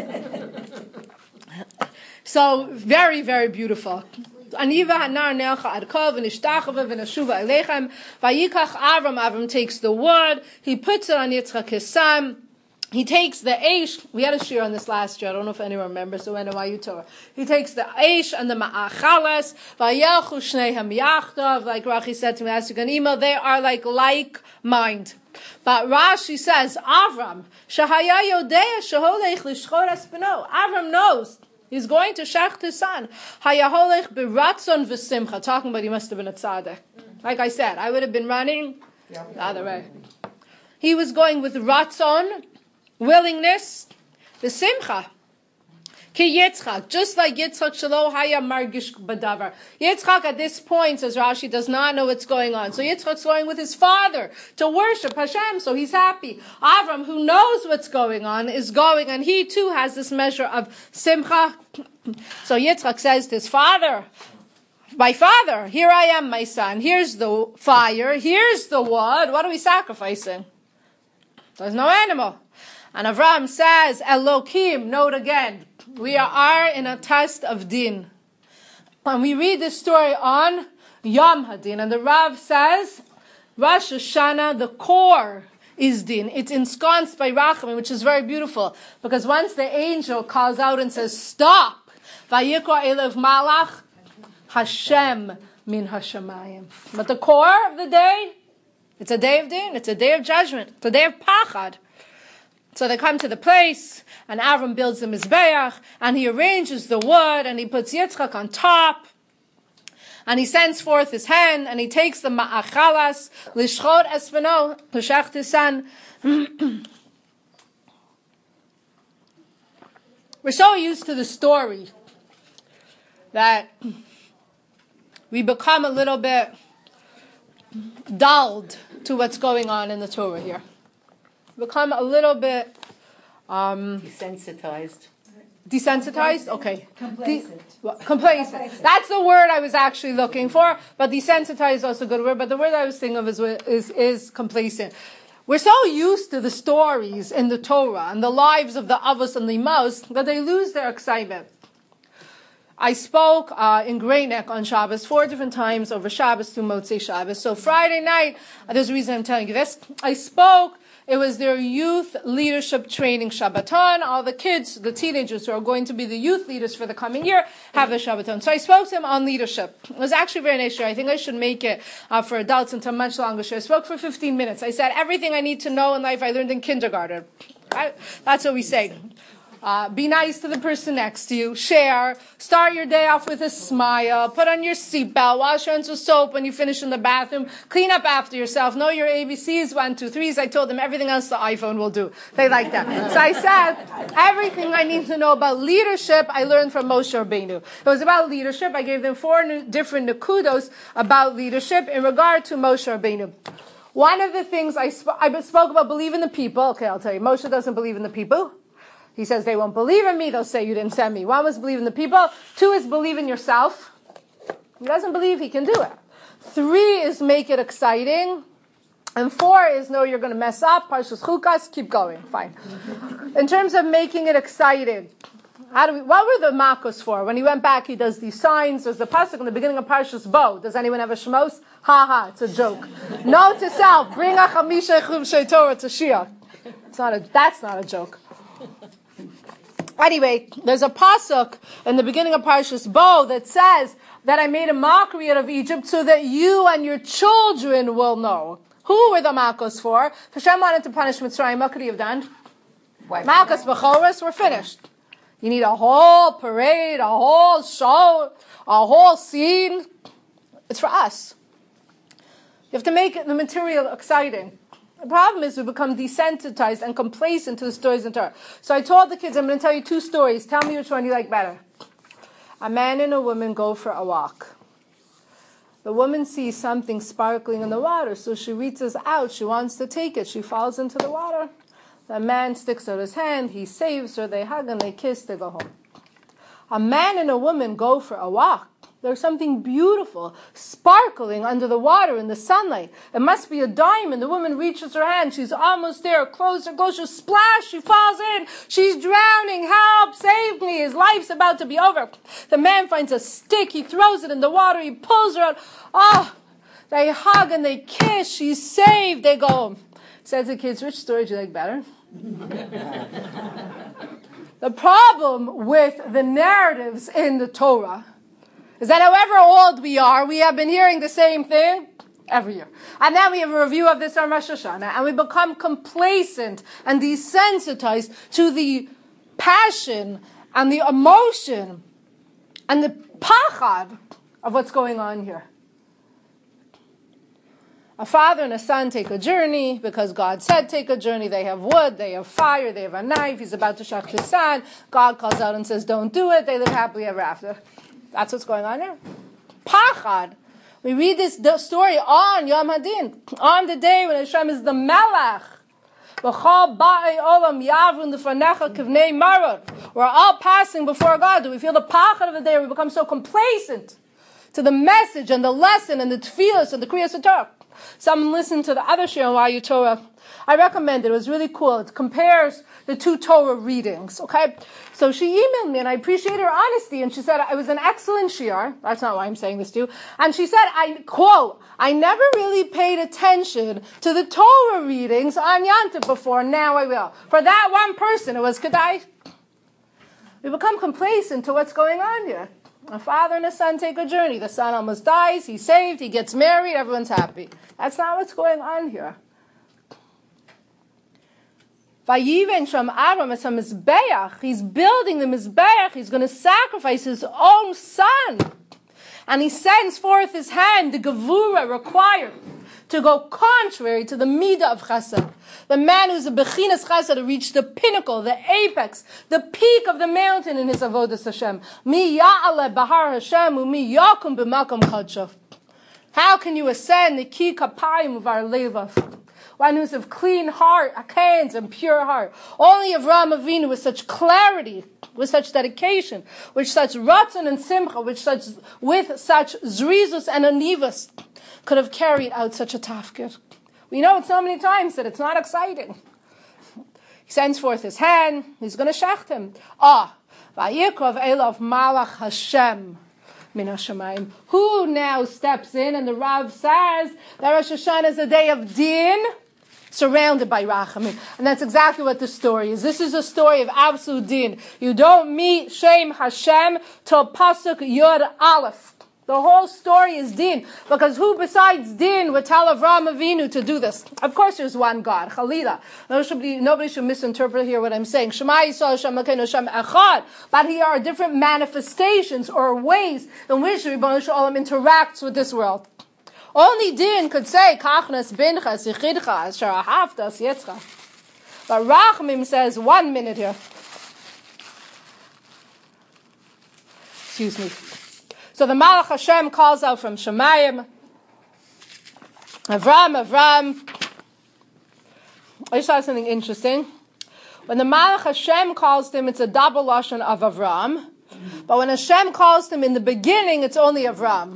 So, very, very beautiful. Aniva hanar nelcha adkov v'nishtachava v'nashuva elechem. Vayikach Avram. Avram takes the wood. He puts it on Yitzchak his son. He takes the eish. We had a shir on this last year. I don't know if anyone remembers. So, N Y U Torah. He takes the eish and the ma'achalas. Vayelchu shneihem yachdav. Like Rachi said to me last week on email, they are like like mind. But Rashi says, Avram shahaya yodea sheholech lishchor es beno. Avram knows. He's going to shech his son. Hayaholech biratzon v'simcha. Talking about he must have been a tzaddik. Like I said, I would have been running the other way. He was going with ratzon, willingness, v'simcha. Ki Yitzchak, just like Yitzchak shelo haya margish badavar. Yitzchak at this point, says Rashi, does not know what's going on. So Yitzchak's going with his father to worship Hashem, so he's happy. Avram, who knows what's going on, is going, and he too has this measure of simcha. So Yitzchak says to his father, my father, here I am, my son. Here's the fire. Here's the wood. What are we sacrificing? There's no animal. And Avram says, Elokim, note again, we are in a test of din. And we read this story on Yom Hadin, and the Rav says, Rosh Hashanah, the core is din. It's ensconced by Rachamim, which is very beautiful, because once the angel calls out and says, stop, Vayikra Elev Malach, Hashem min Hashemayim. But the core of the day, it's a day of din, it's a day of judgment, it's a day of pachad. So they come to the place, and Avram builds the Mizbeach, and he arranges the wood, and he puts Yitzchak on top, and he sends forth his hand, and he takes the ma'achalas, lishchot espeno, l'shech his son. We're so used to the story that we become a little bit dulled to what's going on in the Torah here. Become a little bit um, Desensitized. desensitized. Okay, Complacent. De- well, complacent. That's the word I was actually looking for. But desensitized is also a good word. But the word I was thinking of is is, is complacent. We're so used to the stories in the Torah and the lives of the Avos and the Imos that they lose their excitement. I spoke uh, in Great Neck on Shabbos four different times over Shabbos to Motzei Shabbos. So Friday night, uh, there's a reason I'm telling you this. I spoke, it was their youth leadership training Shabbaton. All the kids, the teenagers who are going to be the youth leaders for the coming year have the Shabbaton. So I spoke to them on leadership. It was actually a very nice show. I think I should make it uh, for adults into a much longer show. I spoke for fifteen minutes. I said everything I need to know in life I learned in kindergarten. Right? That's what we say. Uh, be nice to the person next to you. Share. Start your day off with a smile. Put on your seatbelt. Wash your hands with soap when you finish in the bathroom. Clean up after yourself. Know your A B Cs, one, two, threes. I told them everything else the iPhone will do. They like that. So I said, everything I need to know about leadership, I learned from Moshe Rabbeinu. It was about leadership. I gave them four new, different nekudos about leadership in regard to Moshe Rabbeinu. One of the things I, sp- I spoke about believe in the people. Okay, I'll tell you. Moshe doesn't believe in the people. He says they won't believe in me. They'll say you didn't send me. One was believe in the people. Two is believe in yourself. He doesn't believe he can do it. Three is make it exciting. And four is know you're going to mess up. Parshas Chukas, keep going. Fine. In terms of making it exciting, how do we, what were the makos for? When he went back, he does these signs. There's the pasuk in the beginning of Parshas Bo. Does anyone have a shmos? Ha ha, it's a joke. Note to self, bring a chamisha chumshay Torah to Shia. It's not a, that's not a joke. Anyway, there's a pasuk in the beginning of Parshas Bo that says that I made a mockery out of Egypt so that you and your children will know. Who were the makos for? If Hashem wanted to punish Mitzrayim, what could he have done? Makos b'choros were finished. You need a whole parade, a whole show, a whole scene. It's for us. You have to make the material exciting. The problem is we become desensitized and complacent to the stories in Torah. So I told the kids, I'm going to tell you two stories. Tell me which one you like better. A man and a woman go for a walk. The woman sees something sparkling in the water, so she reaches out. She wants to take it. She falls into the water. The man sticks out his hand. He saves her. They hug and they kiss. They go home. A man and a woman go for a walk. There's something beautiful, sparkling under the water in the sunlight. It must be a diamond. The woman reaches her hand. She's almost there. Close her, goes, she splash. She falls in. She's drowning. Help, save me. His life's about to be over. The man finds a stick. He throws it in the water. He pulls her out. Oh, they hug and they kiss. She's saved. They go home. Says the kids, which story do you like better? The problem with the narratives in the Torah is that however old we are, we have been hearing the same thing every year. And then we have a review of this on Rosh Hashanah, and we become complacent and desensitized to the passion and the emotion and the pachad of what's going on here. A father and a son take a journey because God said take a journey. They have wood, they have fire, they have a knife. He's about to shach his son. God calls out and says, don't do it. They live happily ever after. That's what's going on here. Pachad. We read this story on Yom Hadin, on the day when Hashem is the Melech. We're all passing before God. Do we feel the pachad of the day? We become so complacent to the message and the lesson and the tefillas and the kriyas Torah. Someone listened to the other shir on Why Torah. I recommend it. It was really cool. It compares the two Torah readings. Okay, so she emailed me, and I appreciate her honesty. And she said it was an excellent shir. That's not why I'm saying this to you. And she said, I quote, I never really paid attention to the Torah readings on Yantiv before. Now I will. For that one person, it was Kedai. We become complacent to what's going on here. A father and a son take a journey. The son almost dies. He's saved. He gets married. Everyone's happy. That's not what's going on here. Vayiven Sham Avram es HaMizbeach. He's building the Mizbeach. He's going to sacrifice his own son. And he sends forth his hand, the Gevura required, to go contrary to the Midah of Chesed. The man who's a Bechinas Chesed to reach the pinnacle, the apex, the peak of the mountain in his Avodas Hashem. Mi ya'ale bahar Hashem u mi yakum b'makom kadshav. How can you ascend the ki kapayim of our levav? One who's of clean heart, hands, and pure heart. Only Avraham Avinu with such clarity, with such dedication, with such ratzon and simcha, with such with such zrizus and anivas, could have carried out such a tafkid. We know it so many times that it's not exciting. He sends forth his hand. He's going to shecht him. Ah, vayikov elav malach Hashem min hashamayim. Who now steps in? And the Rav says that Rosh Hashanah is a day of din, surrounded by rachamim. And that's exactly what the story is. This is a story of absolute din. You don't meet Shem Hashem till Pasuk Yud Aleph. The whole story is din, because who besides din would tell Avraham Avinu to do this? Of course there's one God, Chalila. Nobody should misinterpret here what I'm saying. Shema Yisrael Hashem Elokeinu Hashem Echad. But here are different manifestations or ways in which Ribono Shel Olam interacts with this world. Only din could say, Kachnas bincha sichidcha asher ahavtas yitzcha. But Rachamim says, one minute here. Excuse me. So the Malach Hashem calls out from Shemayim, Avram, Avram. I just saw something interesting. When the Malach Hashem calls him, it's a double lashon of Avram. But when Hashem calls him in the beginning, it's only Avram.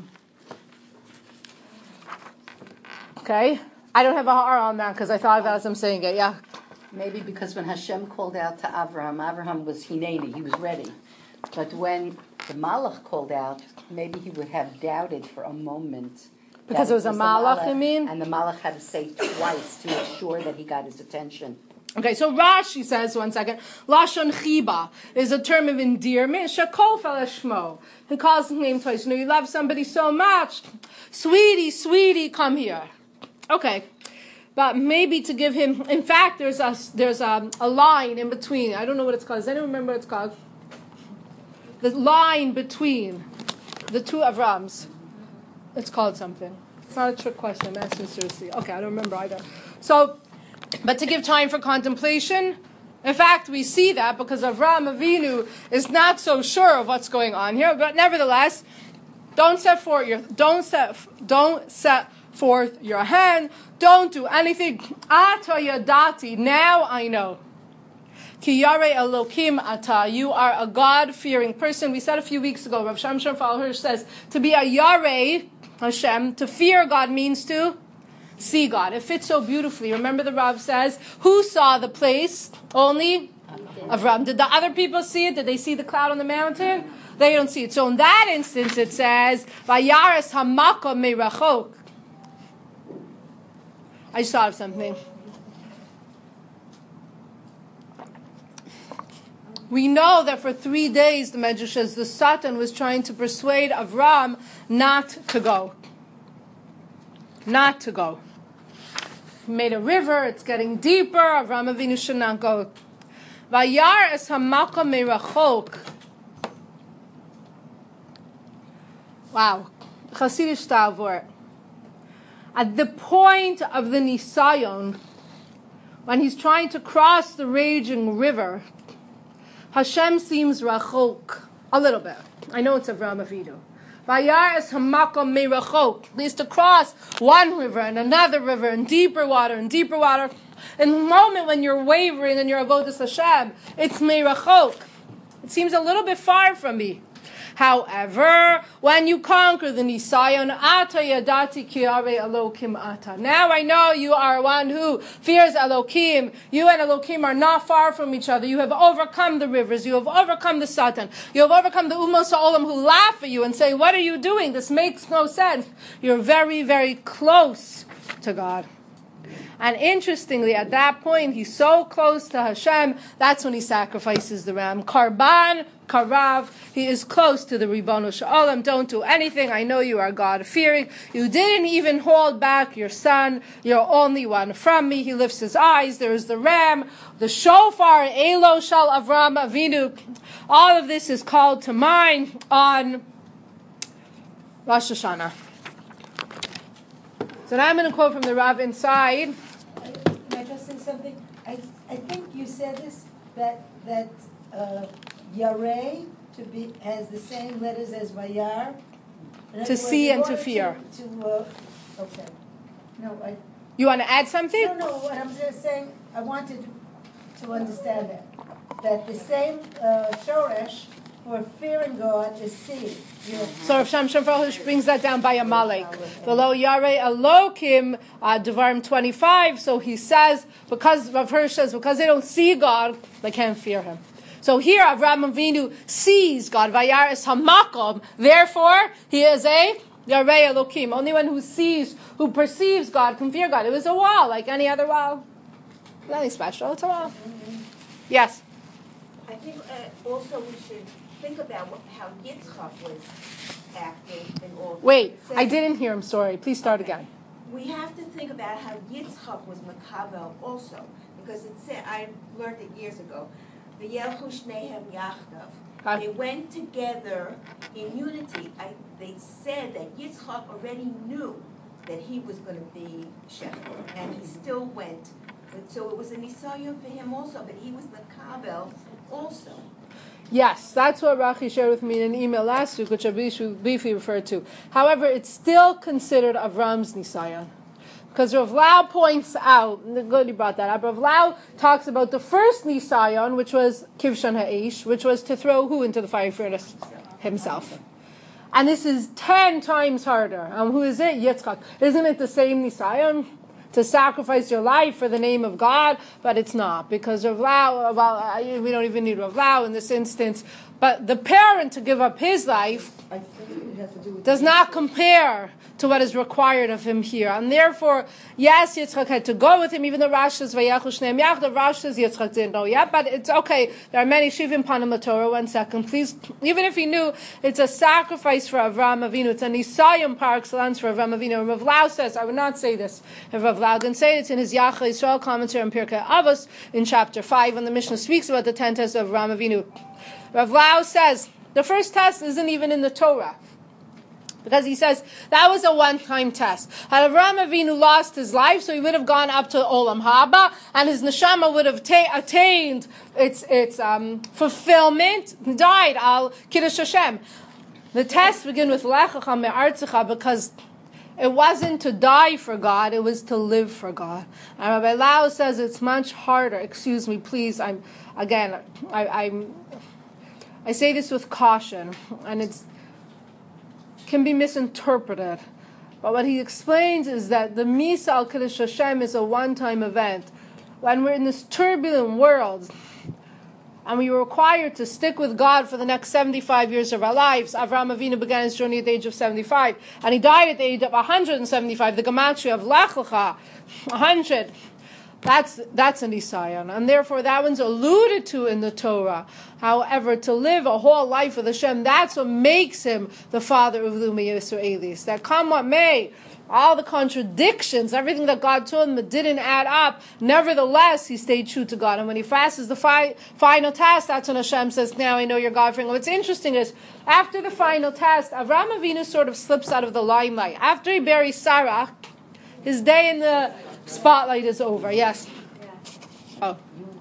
Okay? I don't have a har on that because I thought of it as I'm saying it. Yeah. Maybe because when Hashem called out to Avraham, Avraham was hineni, he was ready. But when the Malach called out, maybe he would have doubted for a moment. Because it was, it was a Malach, Malach, you mean? And the Malach had to say twice to make sure that he got his attention. Okay, so Rashi says, one second, Lashon Chiba is a term of endearment. Shakol fel shmo. He calls his name twice. You know, you love somebody so much. Sweetie, sweetie, come here. Okay. But maybe to give him, in fact, there's a, there's a, a line in between. I don't know what it's called. Does anyone remember what it's called? The line between the two Avrams. It's called something. It's not a trick question. I'm asking seriously. Okay, I don't remember either. So, but to give time for contemplation, in fact, we see that because Avraham Avinu is not so sure of what's going on here. But nevertheless, don't set forth your don't set don't set forth your hand. Don't do anything. Ata yadati. Now I know. Ki yarei Elokim ata. You are a God-fearing person. We said a few weeks ago, Rav Shamshon Falhirsch says, to be a yarei Hashem, to fear God means to see God. It fits so beautifully. Remember the Rav says, who saw the place? Only Avram. Did the other people see it? Did they see the cloud on the mountain? They don't see it. So in that instance it says, Vayares hamakom merachok. I just thought of something. We know that for three days, the Medrash says, the Satan was trying to persuade Avram not to go. Not to go. He made a river, it's getting deeper, Avram Avinu should not go. Vayar es hamakom merachok. Wow. Chasidish Tavor. At the point of the Nisayon, when he's trying to cross the raging river, Hashem seems rachok a little bit. I know it's Avraham Avinu. Vayar es hamakom merachok. He has to cross one river and another river and deeper water and deeper water. In the moment when you're wavering in your avodas Hashem, it's merachok. It seems a little bit far from me. However, when you conquer the Nisayon, ata yadati ki yarei Elokim ata. Now I know you are one who fears Elokim. You and Elokim are not far from each other. You have overcome the rivers. You have overcome the Satan. You have overcome the Umos Ha'olam who laugh at you and say, what are you doing? This makes no sense. You're very, very close to God. And interestingly, at that point, he's so close to Hashem, that's when he sacrifices the ram. Karban, Karav, he is close to the Ribono Shel Olam. Don't do anything. I know you are God-fearing. You didn't even hold back your son. You're only one from me. He lifts his eyes. There is the ram, the shofar, Elo Shal Avram Avinu. All of this is called to mind on Rosh Hashanah. So now I'm going to quote from the Rav inside. Can I just say something? I I think you said this, that that uh, Yareh to be has the same letters as Vayar. To see and to fear. To, to uh, okay. No, I. You want to add something? No, no. What I'm just saying, I wanted to, to understand that that the same uh, shoresh for fearing God is seed. Yeah. So Rav Shem Shem Frohish brings that down by Amalek. The Lo Yarei Elokim, uh, Devarim twenty-five. So he says, because Rav Hirsch says, because they don't see God, they can't fear him. So here Avraham Avinu sees God. Vayar es hamakom. Therefore, he is a Yarei Elokim. Only one who sees, who perceives God can fear God. It was a wall, like any other wall. Nothing special. It's a wall. Yes. I think uh, also we should think about what, how Yitzchak was acting in all. Wait, Say- I didn't hear him. Sorry. Please start Okay. again. We have to think about how Yitzchak was makabel also, because it said, I learned it years ago, V'yelchu shnehem yachdav. Hi. They went together in unity. I, they said that Yitzchak already knew that he was going to be shepherd, and he still went. But so it was a nisayon for him also, but he was makabel also. Yes, that's what Rachi shared with me in an email last week, which I briefly referred to. However, it's still considered Avram's Nisayon. Because Rav Lau points out, good you brought that up, Rav Lau talks about the first Nisayon, which was Kivshan Ha'ish, which was to throw who into the fire furnace? Himself. And this is ten times harder. And who is it? Yitzchak. Isn't it the same Nisayon? To sacrifice your life for the name of God, but it's not, because Rav Lau, well, we don't even need Rav Lau in this instance, but the parent to give up his life I think it has to do with does not compare to what is required of him here. And therefore, yes, Yitzchak had to go with him, even though Rash says, Vayechu Shneim Yachdav, Rash says Yitzchak didn't know yet, but it's okay. There are many Shivim Panim Torah. One second, please. Even if he knew, it's a sacrifice for Avraham Avinu. It's a Nisayim par excellence for Avraham Avinu. And Rav Lau says, I would not say this if Rav Lau didn't say it. It's in his Yacha Yisrael commentary on Pirkei Avos in chapter five, when the Mishnah speaks about the ten tests of Avraham Avinu. Rav Lau says, the first test isn't even in the Torah. Because he says that was a one-time test. Had Avraham Avinu lost his life, so he would have gone up to Olam Haba, and his neshama would have ta- attained its its um, fulfillment. He died al Kiddush Hashem. The tests begin with Lechacha Me'artzecha, because it wasn't to die for God; it was to live for God. And Rabbi Lau says it's much harder. Excuse me, please. I'm again. I, I'm. I say this with caution, and it's. Can be misinterpreted. But what he explains is that the Misa al Kiddush Hashem is a one-time event. When we're in this turbulent world, and we were required to stick with God for the next seventy-five years of our lives. Avraham Avinu began his journey at the age of seventy-five, and he died at the age of one hundred seventy-five. The Gematria of Lech Lecha, one hundred. That's that's an Isayon, and therefore that one's alluded to in the Torah. However, to live a whole life with Hashem, that's what makes him the father of the Umay Yisraelis. That come what may, all the contradictions, everything that God told him that didn't add up, nevertheless, he stayed true to God. And when he fasts the fi- final test, that's when Hashem says, now I know your God. What's interesting is, after the final test, Avraham Avinu sort of slips out of the limelight. After he buries Sarah, his day in the spotlight is over. Yes? Oh.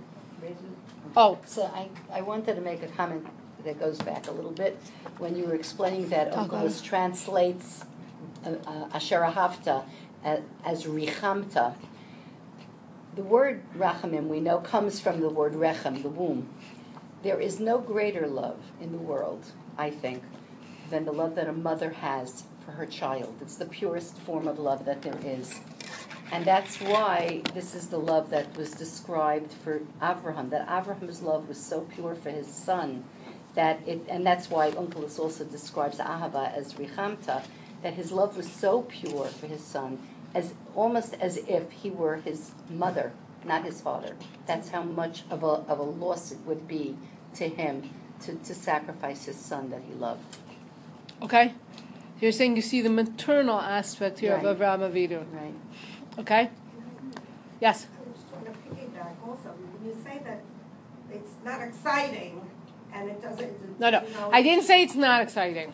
Oh. So I, I wanted to make a comment that goes back a little bit. When you were explaining that Oh, Onkelos translates uh, uh, Asher Ahavta as, as Richamta, the word Rachamim, we know, comes from the word Rechem, the womb. There is no greater love in the world, I think, than the love that a mother has for her child. It's the purest form of love that there is. And that's why this is the love that was described for Avraham, that Avraham's love was so pure for his son, that it, and that's why Onkelos also describes Ahava as Richamta, that his love was so pure for his son, as almost as if he were his mother, not his father. That's how much of a of a loss it would be to him to, to sacrifice his son that he loved. Okay? You're saying you see the maternal aspect here Right. of Avraham Avinu. Right. Okay? Yes? I'm just trying to piggyback also. When you say that it's not exciting and it doesn't. It's, No, no. you know, I didn't say it's not exciting.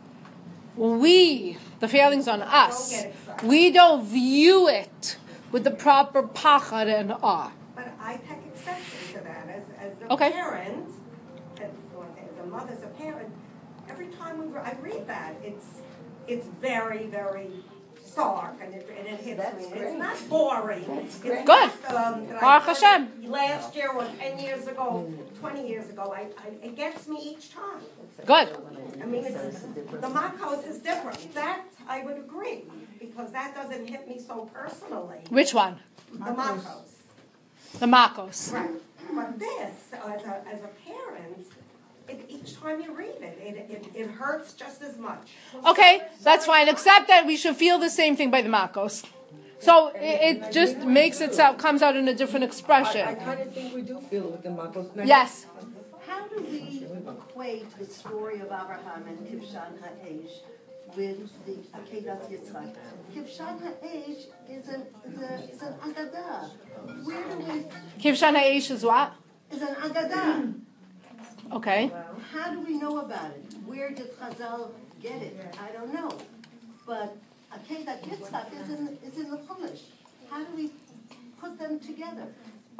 We, the failing's on us. Don't get excited. We don't view it with the proper pachad and awe. But I take exception to that as, as a Okay. parent, and as a mother, as a parent. Every time we re- I read that, it's it's very very stark and it, and it hits me. It's not boring. It's Good. not, um, that I Baruch heard Hashem. it last year or ten years ago, twenty years ago. I, I, it gets me each time. Good. I mean, it's, the Makos is different. That I would agree, because that doesn't hit me so personally. Which one? The Makos. The Makos. Right. But this, as a, as a parent, it, each time you read it, it, it, it hurts just as much. Okay, that's fine. Except that we should feel the same thing by the Makos. So it, it just makes itself, comes out in a different I, I expression. kind of think we do feel it with the Makos. Now, Yes. How do we equate the story of Abraham and Kivshan Ha'esh with the Akedat Yitzchak? Kivshan Ha'esh is an, is, a, is an Agadah. Where do we... Kivshan Ha'esh is what? Is an Agadah. Okay. How do we know about it? Where did Chazal get it? I don't know. But Akedat Yitzchak is in, is in the Chumash. How do we put them together?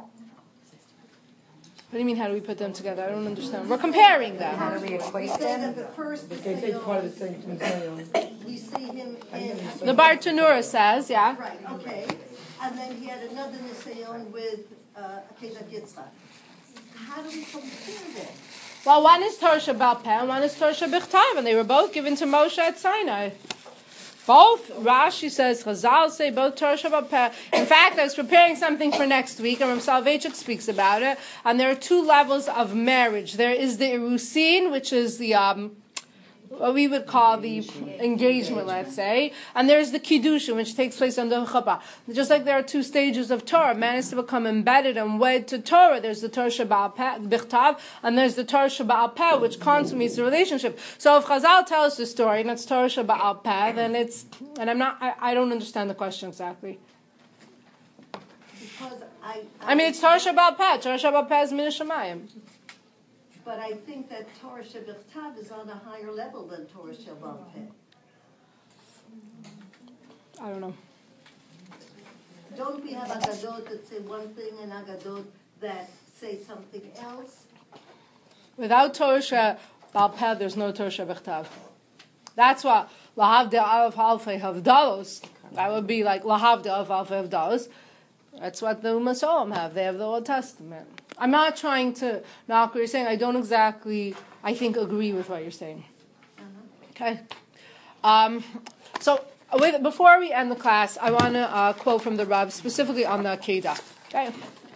What do you mean, how do we put them together? I don't understand. We're comparing them. How do we equate We say them? that the first They say it's part of the same museum. we see him in... The Bar Tanura says, yeah. Right, okay. And then he had another Nisayon with uh, Akedat Yitzchak. How do we compare them? Well, one is Torah Shabbat Peh and one is Torah Shabbat, and they were both given to Moshe at Sinai. Both, Rashi says, Chazal say, both Torah Shabbat Peh. In fact, I was preparing something for next week, and Rav Soloveitchik speaks about it, and there are two levels of marriage. There is the Irusin, which is the... Um, what we would call the engagement, let's say, and there's the kiddushin, which takes place under chuppah. Just like there are two stages of Torah, man is to become embedded and wed to Torah. There's the Torah Sheba'al Peh, Bichtav, and there's the Torah Sheba'al Peh, which consummates the relationship. So if Chazal tells the story and it's Torah Sheba'al Peh, then it's, and I'm not, I, I don't understand the question exactly. Because I... I mean, it's Torah Sheba'al Peh. Torah Sheba'al Peh is Min Hashamayim. But I think that Torah Shabbat is on a higher level than Torah Shabbat Peh. I don't know. Don't we have Agadot that say one thing and Agadot that say something else? Without Torah Sheba'al Peh, there's no Torah Shabbat. That's what Lahavdil of Alfei Havdalos. That would be like Lahavdil of Alfei Havdalos. That's what the Masolim have. They have the Old Testament. I'm not trying to knock what you're saying. I don't exactly, I think, agree with what you're saying. Okay? Um, so, with, before we end the class, I want to uh, quote from the Rav, specifically on the Akedah. Okay?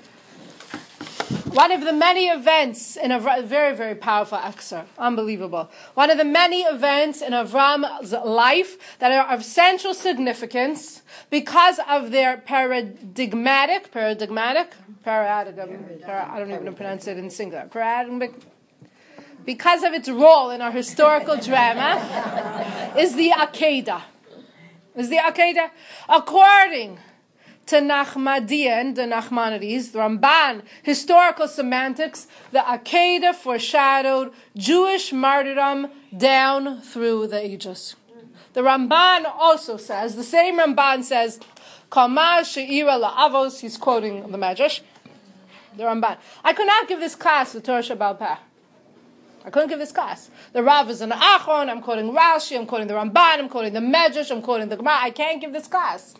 One of the many events in a very, very powerful excerpt, unbelievable. One of the many events in Avram's life that are of central significance because of their paradigmatic, paradigmatic, paradigm, para, I don't even know how to pronounce it in singular, paradigmatic, because of its role in our historical drama, is the Akedah. Is the Akedah. According to Nachmanides, the Nachmanides, the Ramban, historical semantics, the Akedah foreshadowed Jewish martyrdom down through the ages. The Ramban also says, the same Ramban says, Kama she'ira la'avos, he's quoting the Medrash, the Ramban. I could not give this class the Torah Sheba'al Peh. I couldn't give this class. The Rav is an Achron, I'm quoting Rashi, I'm quoting the Ramban, I'm quoting the Medrash, I'm quoting the Gemara. I can't give this class.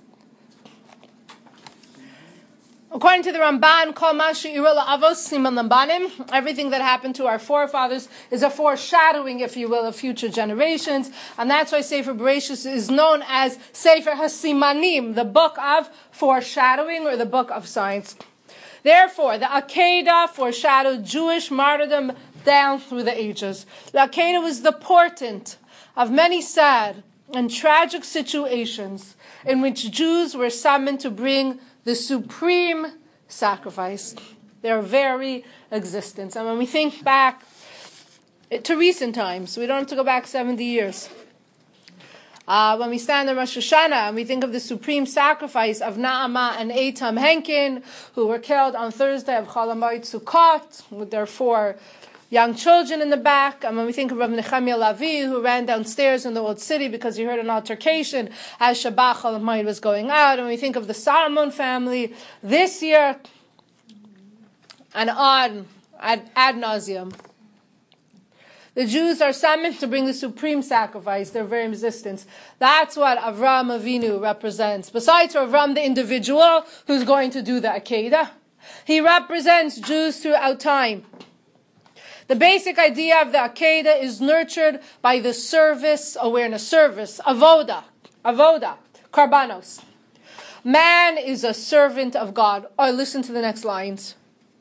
According to the Ramban, Kol ma she'ira la'avos siman lambanim, everything that happened to our forefathers is a foreshadowing, if you will, of future generations. And that's why Sefer Bereshis is known as Sefer HaSimanim, the book of foreshadowing or the book of science. Therefore, the Akedah foreshadowed Jewish martyrdom down through the ages. The Akedah was the portent of many sad and tragic situations in which Jews were summoned to bring the supreme sacrifice, their very existence. And when we think back to recent times, we don't have to go back seventy years. Uh, when we stand in Rosh Hashanah and we think of the supreme sacrifice of Naamah and Eitam Henkin, who were killed on Thursday of Chol HaMoed Sukkot, with their four young children in the back. And when we think of Rav Nechemia Lavi, who ran downstairs in the old city because he heard an altercation as Shabbat Chol HaMoed was going out. And when we think of the Salomon family this year, and on ad, ad nauseum. The Jews are summoned to bring the supreme sacrifice, their very existence. That's what Avraham Avinu represents. Besides Avraham, the individual who's going to do the Akedah, he represents Jews throughout time. The basic idea of the Akedah is nurtured by the service, awareness, service, avoda, avoda, karbanos. Man is a servant of God. Or oh, listen to the next lines.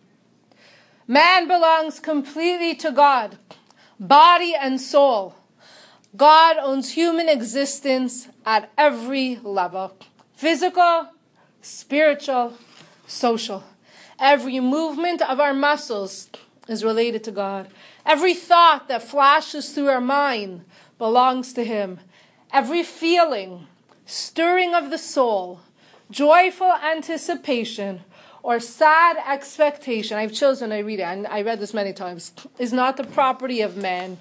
Man belongs completely to God, body and soul. God owns human existence at every level. Physical, spiritual, social. Every movement of our muscles is related to God. Every thought that flashes through our mind belongs to Him. Every feeling, stirring of the soul, joyful anticipation, or sad expectation, I have children, I read it, and I read this many times, is not the property of man.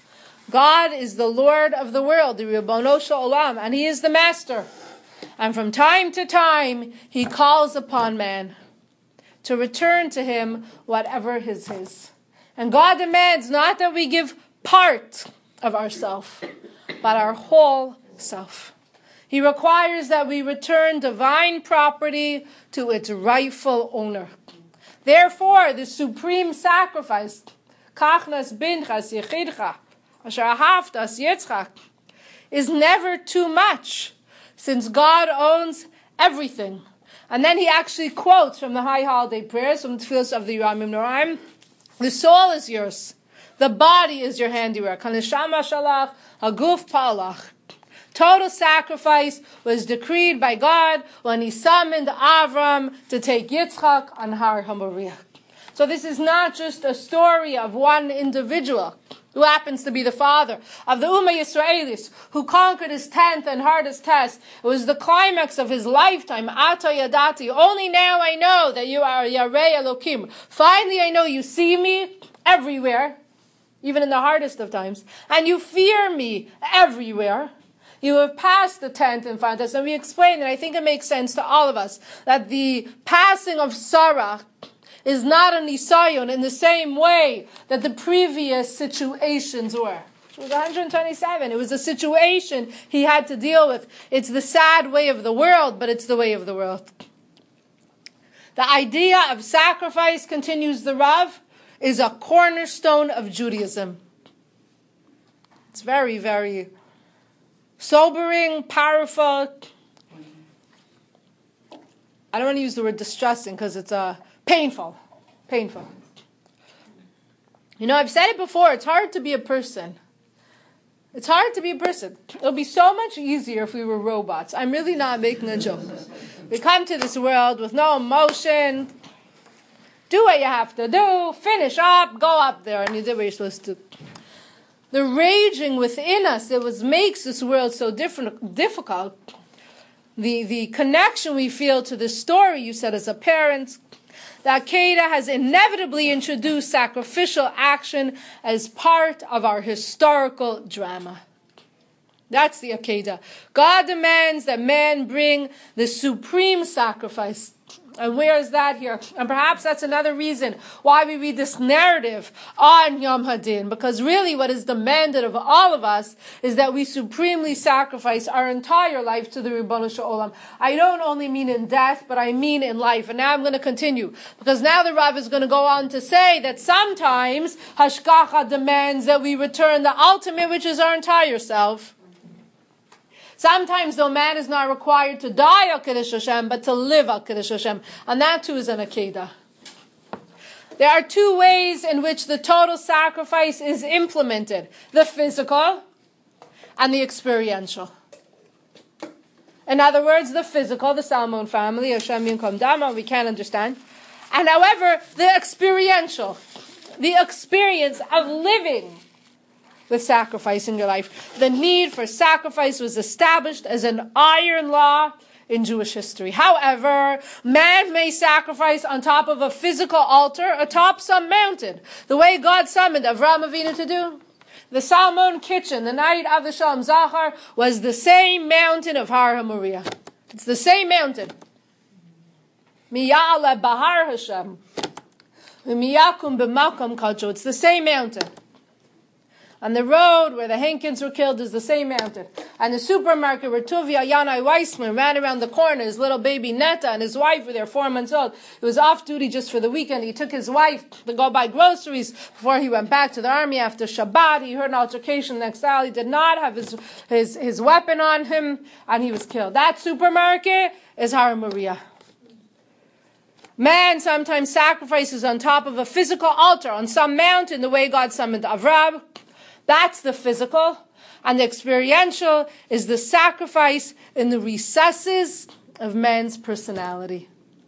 God is the Lord of the world, the Ribbono Shel Olam, and He is the Master. And from time to time, He calls upon man to return to Him whatever is His. And God demands not that we give part of ourself, but our whole self. He requires that we return divine property to its rightful owner. Therefore, the supreme sacrifice, Kachnas Binchas Yechidcha, Asher Ahavtas Yitzchak, is never too much, since God owns everything. And then he actually quotes from the High Holiday Prayers, from the Tefillos of the Yeramim Noraim, the soul is yours, the body is your handiwork. Haneshama Shalach, Haguf Palach. Total sacrifice was decreed by God when He summoned Avram to take Yitzchak on Har HaMoriah. So this is not just a story of one individual who happens to be the father of the Ummah Yisraelis, who conquered his tenth and hardest test. It was the climax of his lifetime. Ata Yadati. Only now I know that you are Yarei Elokim. Finally I know you see me everywhere, even in the hardest of times, and you fear me everywhere. You have passed the tenth in front of us, and we explained, and I think it makes sense to all of us, that the passing of Sarah is not a nisayon in the same way that the previous situations were. It was one hundred twenty-seven. It was a situation he had to deal with. It's the sad way of the world, but it's the way of the world. The idea of sacrifice, continues the Rav, is a cornerstone of Judaism. It's very, very sobering, powerful. I don't want to use the word distressing because it's uh, painful. Painful. You know, I've said it before, it's hard to be a person. It's hard to be a person. It would be so much easier if we were robots. I'm really not making a joke. We come to this world with no emotion. Do what you have to do. Finish up. Go up there. And you did what you're supposed to do. The raging within us that was makes this world so different, difficult. The, the connection we feel to the story, you said as a parent. The Akedah has inevitably introduced sacrificial action as part of our historical drama. That's the Akedah. God demands that man bring the supreme sacrifice. And where is that here? And perhaps that's another reason why we read this narrative on Yom Hadin. Because really what is demanded of all of us is that we supremely sacrifice our entire life to the Ribbono Shel Olam. I don't only mean in death, but I mean in life. And now I'm going to continue. Because now the Rav is going to go on to say that sometimes Hashgacha demands that we return the ultimate, which is our entire self. Sometimes, though, man is not required to die al Kiddush Hashem, but to live al Kiddush Hashem. And that too is an Akedah. There are two ways in which the total sacrifice is implemented. The physical and the experiential. In other words, the physical, the Salmon family, Hashem Yinkom Dama, we can't understand. And however, the experiential, the experience of living with sacrifice in your life. The need for sacrifice was established as an iron law in Jewish history. However, man may sacrifice on top of a physical altar atop some mountain. The way God summoned Avraham Avinu to do. The Salmon kitchen, the night of the Shalom Zachar, was the same mountain of Har HaMoriah. It's the same mountain. Miya'ale Bahar Hashem. Miyakum b'makom kalcho. It's the same mountain. And the road where the Hankins were killed is the same mountain. And the supermarket where Tuvia Yanai Weissman ran around the corner, his little baby Netta and his wife were there, four months old. He was off duty just for the weekend. He took his wife to go buy groceries before he went back to the army after Shabbat. He heard an altercation next alley. He did not have his, his, his weapon on him, and he was killed. That supermarket is Har Moriah. Man sometimes sacrifices on top of a physical altar on some mountain the way God summoned Avraham. That's the physical. And the experiential is the sacrifice in the recesses of man's personality.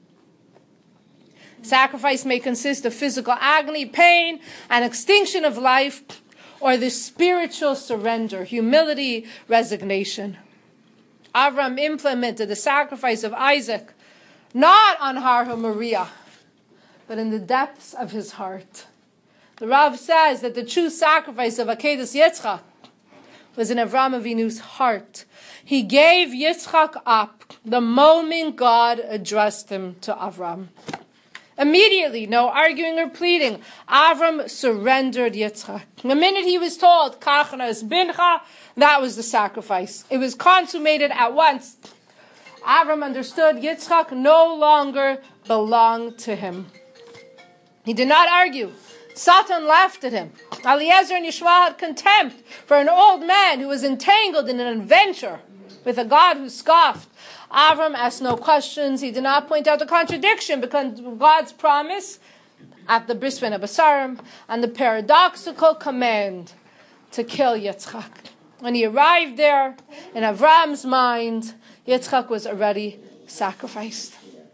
Sacrifice may consist of physical agony, pain, and extinction of life, or the spiritual surrender, humility, resignation. Avram implemented the sacrifice of Isaac, not on Har Moriah, but in the depths of his heart. The Rav says that the true sacrifice of Akedas Yitzchak was in Avraham Avinu's heart. He gave Yitzchak up the moment God addressed him to Avram. Immediately, no arguing or pleading, Avram surrendered Yitzchak. The minute he was told, Kachna es bincha, that was the sacrifice. It was consummated at once. Avram understood Yitzchak no longer belonged to him. He did not argue. Satan laughed at him. Eliezer and Yeshua had contempt for an old man who was entangled in an adventure with a God who scoffed. Avram asked no questions. He did not point out the contradiction between God's promise at the Bris Ben Abasarim and the paradoxical command to kill Yitzchak. When he arrived there, in Avram's mind, Yitzchak was already sacrificed.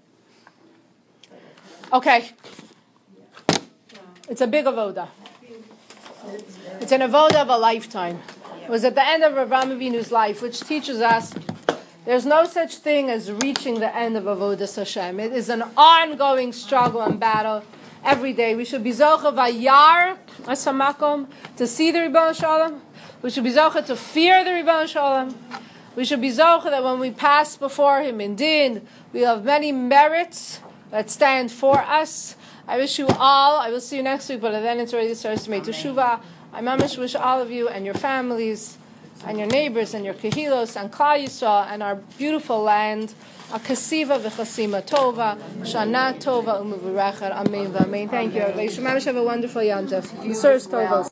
Okay. It's a big avoda. It's an avoda of a lifetime. It was at the end of Avraham Avinu's life, which teaches us there's no such thing as reaching the end of avodas Hashem. It is an ongoing struggle and battle every day. We should be zocha vayar asamakom to see the Ribbon Shalom. We should be zocha to fear the Ribbon Shalom. We should be zocha that when we pass before Him in din, we have many merits that stand for us. I wish you all, I will see you next week, but then it's already starts to make teshuvah. I mamish wish all of you and your families and your neighbors and your kehilos and Klal Yisrael and our beautiful land a kasiva v'chasima tova, shana tova u'mevurachet, amen v'amen. Thank you, everybody. Shemamish, have a wonderful yantif. Yisur tovos.